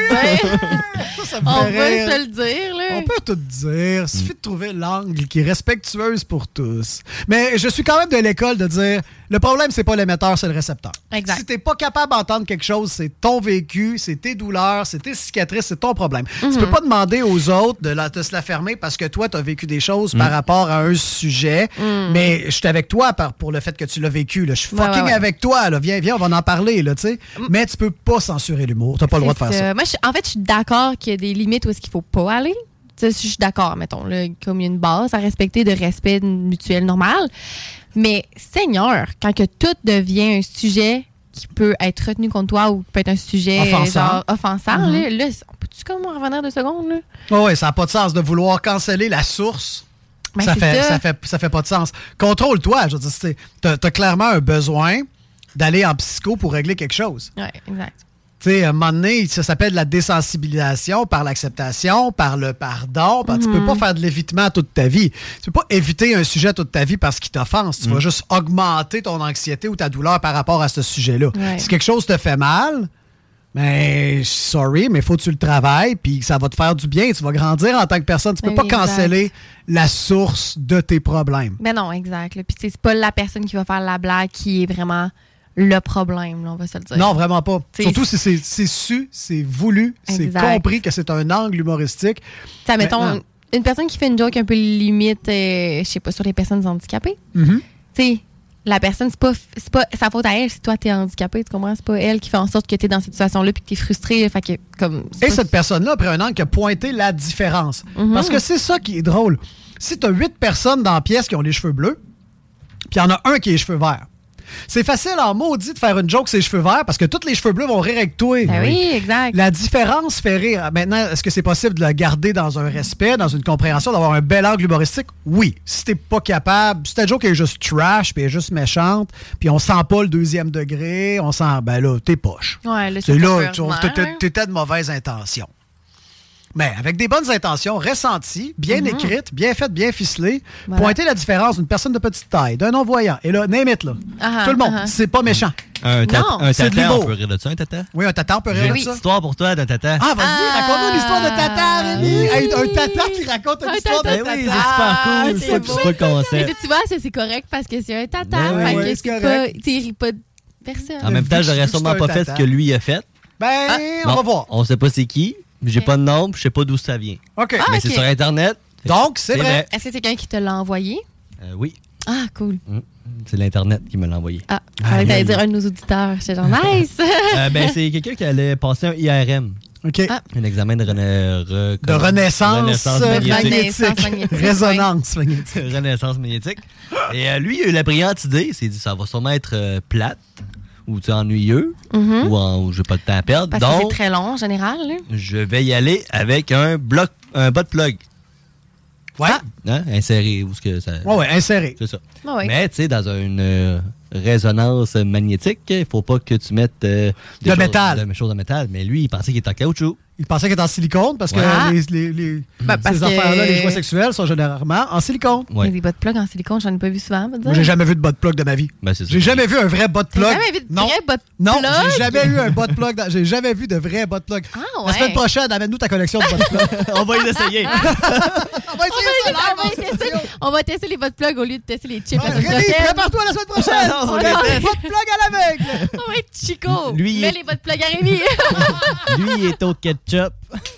le dire, là. On peut tout dire. Il suffit de trouver l'angle qui est respectueuse pour tous. Mais je suis quand même de l'école de dire, le problème, c'est pas l'émetteur, c'est le récepteur. Exact. Si t'es pas capable d'entendre quelque chose, c'est ton vécu, c'est tes douleurs, c'est tes cicatrices, c'est ton problème. Tu peux pas demander aux autres de se la fermer parce que toi, t'as vécu des choses par rapport à un sujet. Mais je suis avec toi pour le fait que tu l'as vécu. Là. Je suis fucking avec toi. Là. Viens, on va en parler. Là, mais tu peux pas censurer l'humour. T'as pas le droit de faire ça. Moi, je suis d'accord qu'il y a des limites où est-ce qu'il faut pas aller. Je suis d'accord, mettons, là, comme il y a une base à respecter de respect mutuel normal. Mais, Seigneur, quand que tout devient un sujet qui peut être retenu contre toi ou qui peut être un sujet offensant, là, on peut-tu comme revenir 2 secondes? Là? Oui, ça n'a pas de sens de vouloir canceller la source. Ça fait pas de sens. Contrôle-toi. Je veux dire, t'as clairement un besoin d'aller en psycho pour régler quelque chose. Oui, exact. Tu sais, à un moment donné, ça s'appelle de la désensibilisation par l'acceptation, par le pardon. Tu peux pas faire de l'évitement toute ta vie. Tu peux pas éviter un sujet toute ta vie parce qu'il t'offense. Tu vas juste augmenter ton anxiété ou ta douleur par rapport à ce sujet-là. Ouais. Si quelque chose te fait mal, mais sorry, mais il faut que tu le travailles, puis ça va te faire du bien. Tu vas grandir en tant que personne. Tu peux pas canceller la source de tes problèmes. Mais non, exact. Puis c'est pas la personne qui va faire la blague qui est vraiment le problème, là, on va se le dire. Non, vraiment pas. Surtout si c'est su, c'est voulu, c'est compris que c'est un angle humoristique. Ça, mettons, une personne qui fait une joke un peu limite, je sais pas, sur les personnes handicapées. Tu sais, la personne, c'est pas sa faute à elle si toi, t'es handicapé, tu comprends? C'est pas elle qui fait en sorte que t'es dans cette situation-là puis que t'es frustré. Fait que, cette personne-là a pris un angle qui a pointé la différence. Parce que c'est ça qui est drôle. Si t'as 8 personnes dans la pièce qui ont les cheveux bleus, puis il y en a un qui a les cheveux verts, c'est facile en maudit de faire une joke sur les cheveux verts parce que tous les cheveux bleus vont rire avec toi. Ben oui, exact. La différence fait rire. Maintenant, est-ce que c'est possible de la garder dans un respect, dans une compréhension, d'avoir un bel angle humoristique? Oui. Si t'es pas capable, si ta joke est juste trash, puis est juste méchante, puis on sent pas le 2e degré, on sent, ben là, t'es poche. Ouais, là, t'étais de mauvaise intention. Mais avec des bonnes intentions, ressenties, bien écrites, bien faites, bien ficelées, pointer la différence d'une personne de petite taille, d'un non-voyant. Et là, name it, là. Tout le monde, c'est pas méchant. Un tata, on peut rire de ça, un tata? Oui, un tata, on peut rire de ça. J'ai une histoire pour toi d'un tata. Ah, vas-y, raconte-nous une histoire de tata, Rémi. Un tata qui raconte une histoire de tata. Oui, c'est super cool. C'est pas le concept. Mais tu vois, c'est correct parce que c'est un tata. C'est correct. Tu ris pas de personne. En même temps, j'aurais sûrement pas fait ce que lui a fait. On va voir. On sait pas c'est qui, j'ai pas de nom, je sais pas d'où ça vient. OK. Mais c'est sur Internet. Donc, c'est vrai. Est-ce que c'est quelqu'un qui te l'a envoyé? Oui. Ah, cool. C'est l'Internet qui me l'a envoyé. Ah, je croyais que t'allais dire un de nos auditeurs. J'étais genre, nice! C'est quelqu'un qui allait passer un IRM. OK. Un examen de renaissance magnétique. Résonance magnétique. Renaissance magnétique. Et lui, il a eu la brillante idée. Il s'est dit, ça va sûrement être plate ou ennuyeux ou j'ai pas de temps à perdre. Parce donc, que c'est très long en général. Là. Je vais y aller avec un bot plug. Ouais. Inséré. Où ce que ça... Ouais, inséré. C'est ça. Ouais. Mais, tu sais, dans une résonance magnétique, il faut pas que tu mettes des choses en métal. Mais lui, il pensait qu'il était en caoutchouc. Il pensait qu'il était en silicone parce que ces affaires-là, les jouets sexuels sont généralement en silicone. Il y a des bottes plug en silicone, j'en ai pas vu souvent. Moi, j'ai jamais vu de bot plug de ma vie. J'ai jamais vu un vrai bot plug. J'ai jamais vu de vrai bot plug? Non, j'ai jamais eu un bot plug. J'ai jamais vu de vrai bot plug. La semaine prochaine, amène-nous ta collection de bot plug. On va y essayer. On va tester les bot plug au lieu de tester les chips. Rémi, prépare-toi la semaine prochaine. On va tester les bot plug à l'aveugle. On va être Chico. Lui, mets les bot plug à Rémi. Lui, il est au ketchup.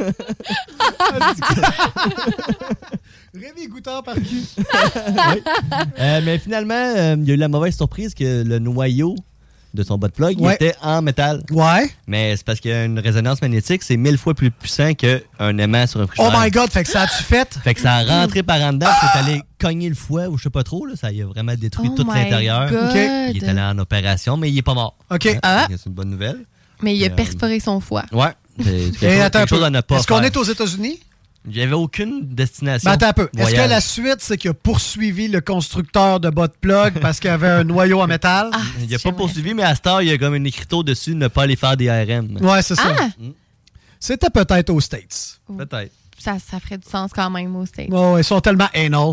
Rémi goûtant par cul. Mais finalement, il y a eu la mauvaise surprise que le noyau de son bot plug était en métal. Ouais. Mais c'est parce qu'une résonance magnétique, c'est 1000 fois plus puissant qu'un aimant sur un frigidaire. Oh my God, fait que ça a-tu fait? Fait que ça a rentré par en dedans, c'est allé cogner le foie, ou je sais pas trop, là, ça a vraiment détruit tout l'intérieur. Okay. Il est allé en opération, mais il est pas mort. OK. C'est une bonne nouvelle. Mais il a perforé son foie. Ouais. C'est quelque chose à ne pas Est-ce qu'on est aux États-Unis? Il n'y avait aucune destination. Attends un peu. Est-ce que la suite, c'est qu'il a poursuivi le constructeur de bot plug parce qu'il y avait un noyau en métal? Il n'a pas poursuivi, mais à cette heure, il y a comme un écriteau dessus ne pas aller faire des ARM. Ouais, c'est ça. C'était peut-être aux States. Peut-être. Ça ferait du sens quand même aux States. Oh, ils sont tellement anal.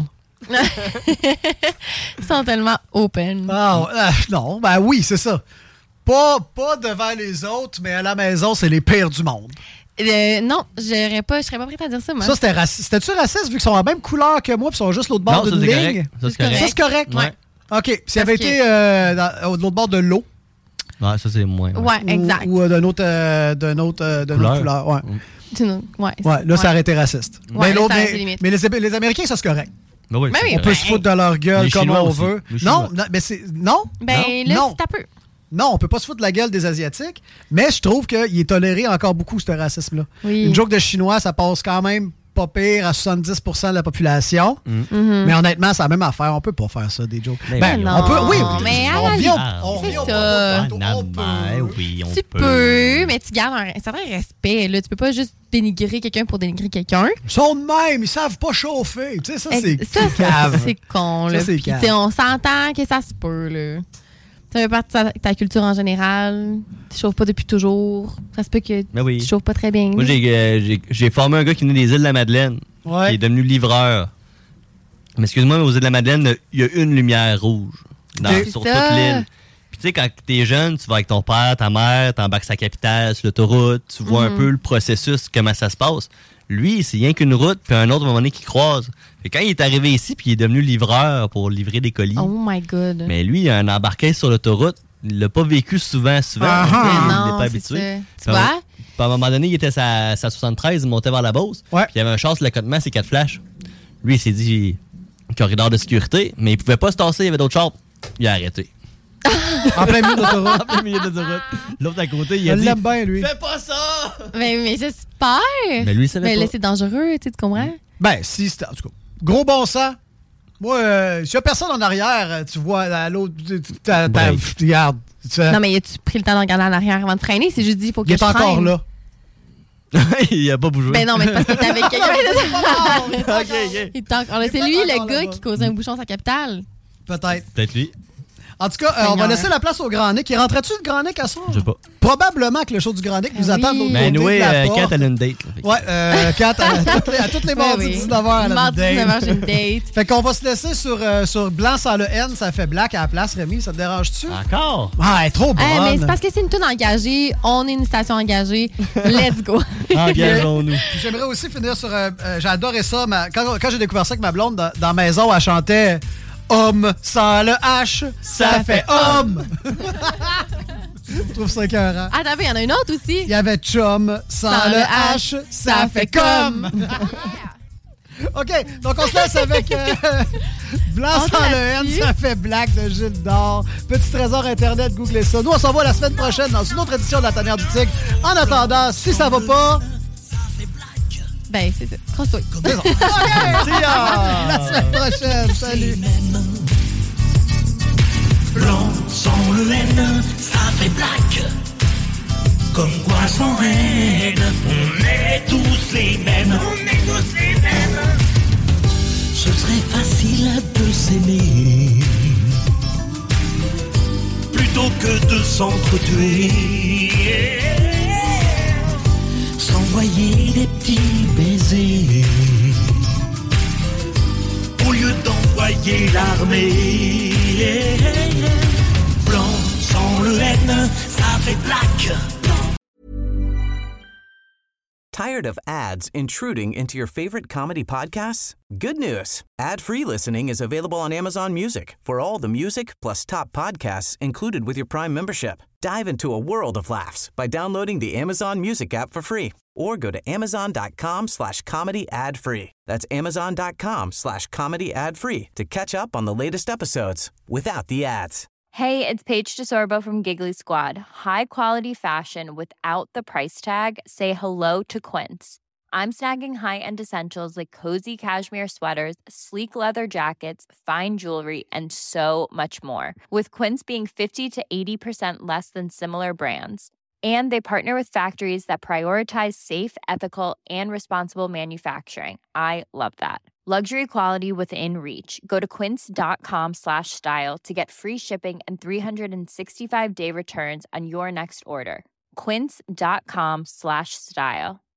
Ils sont tellement open. Non, ben oui, c'est ça. Pas devant les autres, mais à la maison, c'est les pires du monde. Non, je serais pas prête à dire ça, moi. Ça, c'était raciste. C'était-tu raciste vu qu'ils sont la même couleur que moi et ils sont juste l'autre bord d'une ligne? Ça, c'est correct. Ça, c'est correct? Ouais. OK. S'il avait été de l'autre bord de l'eau. Ouais, ça, c'est moins. Ouais, exact. Ou d'une autre couleur. Ouais. Là, ça aurait été raciste. Ouais, mais les Américains, ça, c'est correct. Ben oui, on peut se foutre de leur gueule comme on veut. Non, mais c'est. Non. Ben là, c'est un peu. Non, on peut pas se foutre de la gueule des Asiatiques, mais je trouve qu'il est toléré encore beaucoup, ce racisme-là. Oui. Une joke de Chinois, ça passe quand même pas pire à 70% de la population. Mais honnêtement, c'est la même affaire. On peut pas faire ça, des jokes. On peut, oui. Mais tu peux, mais tu gardes un certain respect. Là. Tu peux pas juste dénigrer quelqu'un pour dénigrer quelqu'un. Ils sont de même, ils savent pas chauffer. Tu sais, ça, c'est cave. C'est con. Là. Ça, puis, on s'entend que ça se peut. Là. Ça fait partie de ta culture en général. Tu chauffes pas depuis toujours. Ça se peut que tu chauffes pas très bien. Moi, j'ai formé un gars qui venait des îles de la Madeleine. Ouais. Qui est devenu livreur. Mais excuse-moi, mais aux îles de la Madeleine, il y a une lumière rouge sur toute l'île. Puis tu sais, quand t'es jeune, tu vas avec ton père, ta mère, t'embarques sa capitale sur l'autoroute, tu vois un peu le processus, comment ça se passe. Lui, c'est rien qu'une route, puis un autre moment donné qui croise. Fait quand il est arrivé ici, puis il est devenu livreur pour livrer des colis. Oh my God. Mais lui, il a un embarqué sur l'autoroute. Il l'a pas vécu souvent. Il n'est pas habitué. Tu vois? Puis à un moment donné, il était sa 73, il montait vers la Beauce. Ouais. Puis il y avait un char sur l'accotement, c'est 4 flashs. Lui, il s'est dit, corridor de sécurité, mais il pouvait pas se tasser, il y avait d'autres chars. Il a arrêté. En plein milieu d'autoroute. En plein milieu d'autoroute. L'autre à côté, il a dit, l'aime bien, lui. Fais pas ça! Mais j'espère. Mais lui, il savait pas. Mais là, c'est dangereux, tu comprends? Ben, si, c'est en tout cas. Gros bon sens. Moi, s'il y a personne en arrière, tu vois à l'autre. Regarde. Non, mais as-tu pris le temps de regarder en arrière avant de freiner? C'est juste dit, il faut que il est encore là. Il a pas bougé. Ben non, mais c'est parce qu'il était avec quelqu'un. OK. Il est encore là. C'est lui, le gars, qui causait un bouchon à sa capitale. Peut-être lui. En tout cas, on va laisser la place au Grand Nick. Il rentrait-tu le Grand Nick à soir? Je sais pas. Probablement que le show du Grand Nick nous attend de l'autre côté de la porte. Kat, elle a une date. Ouais, Kat, à toutes les mardis 19h, elle a une date. 19h, j'ai une date. Fait qu'on va se laisser sur blanc sans le N, ça fait black à la place, Rémi. Ça te dérange-tu? Encore? Ah, elle est trop bonne. Mais c'est parce que c'est une toune engagée. On est une station engagée. Let's go. Engageons-nous. J'aimerais aussi finir sur... j'ai adoré ça. Quand j'ai découvert ça avec ma blonde, dans la maison, elle chantait... Homme sans le H, ça fait homme. Je trouve ça écœurant. Ah, t'as vu, il y en a une autre aussi. Il y avait chum, sans le H, ça fait comme. OK, donc on se laisse avec blanc sans le N, ça fait black de Gilles D'Or. Petit trésor Internet, googlez ça. Nous, on s'en va la semaine prochaine dans une autre édition de La Tanière du Tigre. En attendant, si ça va pas... Ben, c'est ça. Crosse-toi. C'est bon. OK, see ya! La semaine prochaine. Salut! Blanc sans le N, ça fait black. Comme quoi sans haine, on est tous les mêmes. On est tous les mêmes. Ce serait facile de s'aimer plutôt que de s'entretuer. S'envoyer des petits baisers au lieu d'envoyer l'armée. Blanc sans le N, ça fait black. Tired of ads intruding into your favorite comedy podcasts? Good news. Ad-free listening is available on Amazon Music for all the music plus top podcasts included with your Prime membership. Dive into a world of laughs by downloading the Amazon Music app for free or go to amazon.com/comedy ad-free. That's amazon.com/comedy ad-free to catch up on the latest episodes without the ads. Hey, it's Paige DeSorbo from Giggly Squad. High quality fashion without the price tag. Say hello to Quince. I'm snagging high-end essentials like cozy cashmere sweaters, sleek leather jackets, fine jewelry, and so much more. With Quince being 50 to 80% less than similar brands. And they partner with factories that prioritize safe, ethical, and responsible manufacturing. I love that. Luxury quality within reach. Go to quince.com/style to get free shipping and 365-day returns on your next order. Quince.com/style.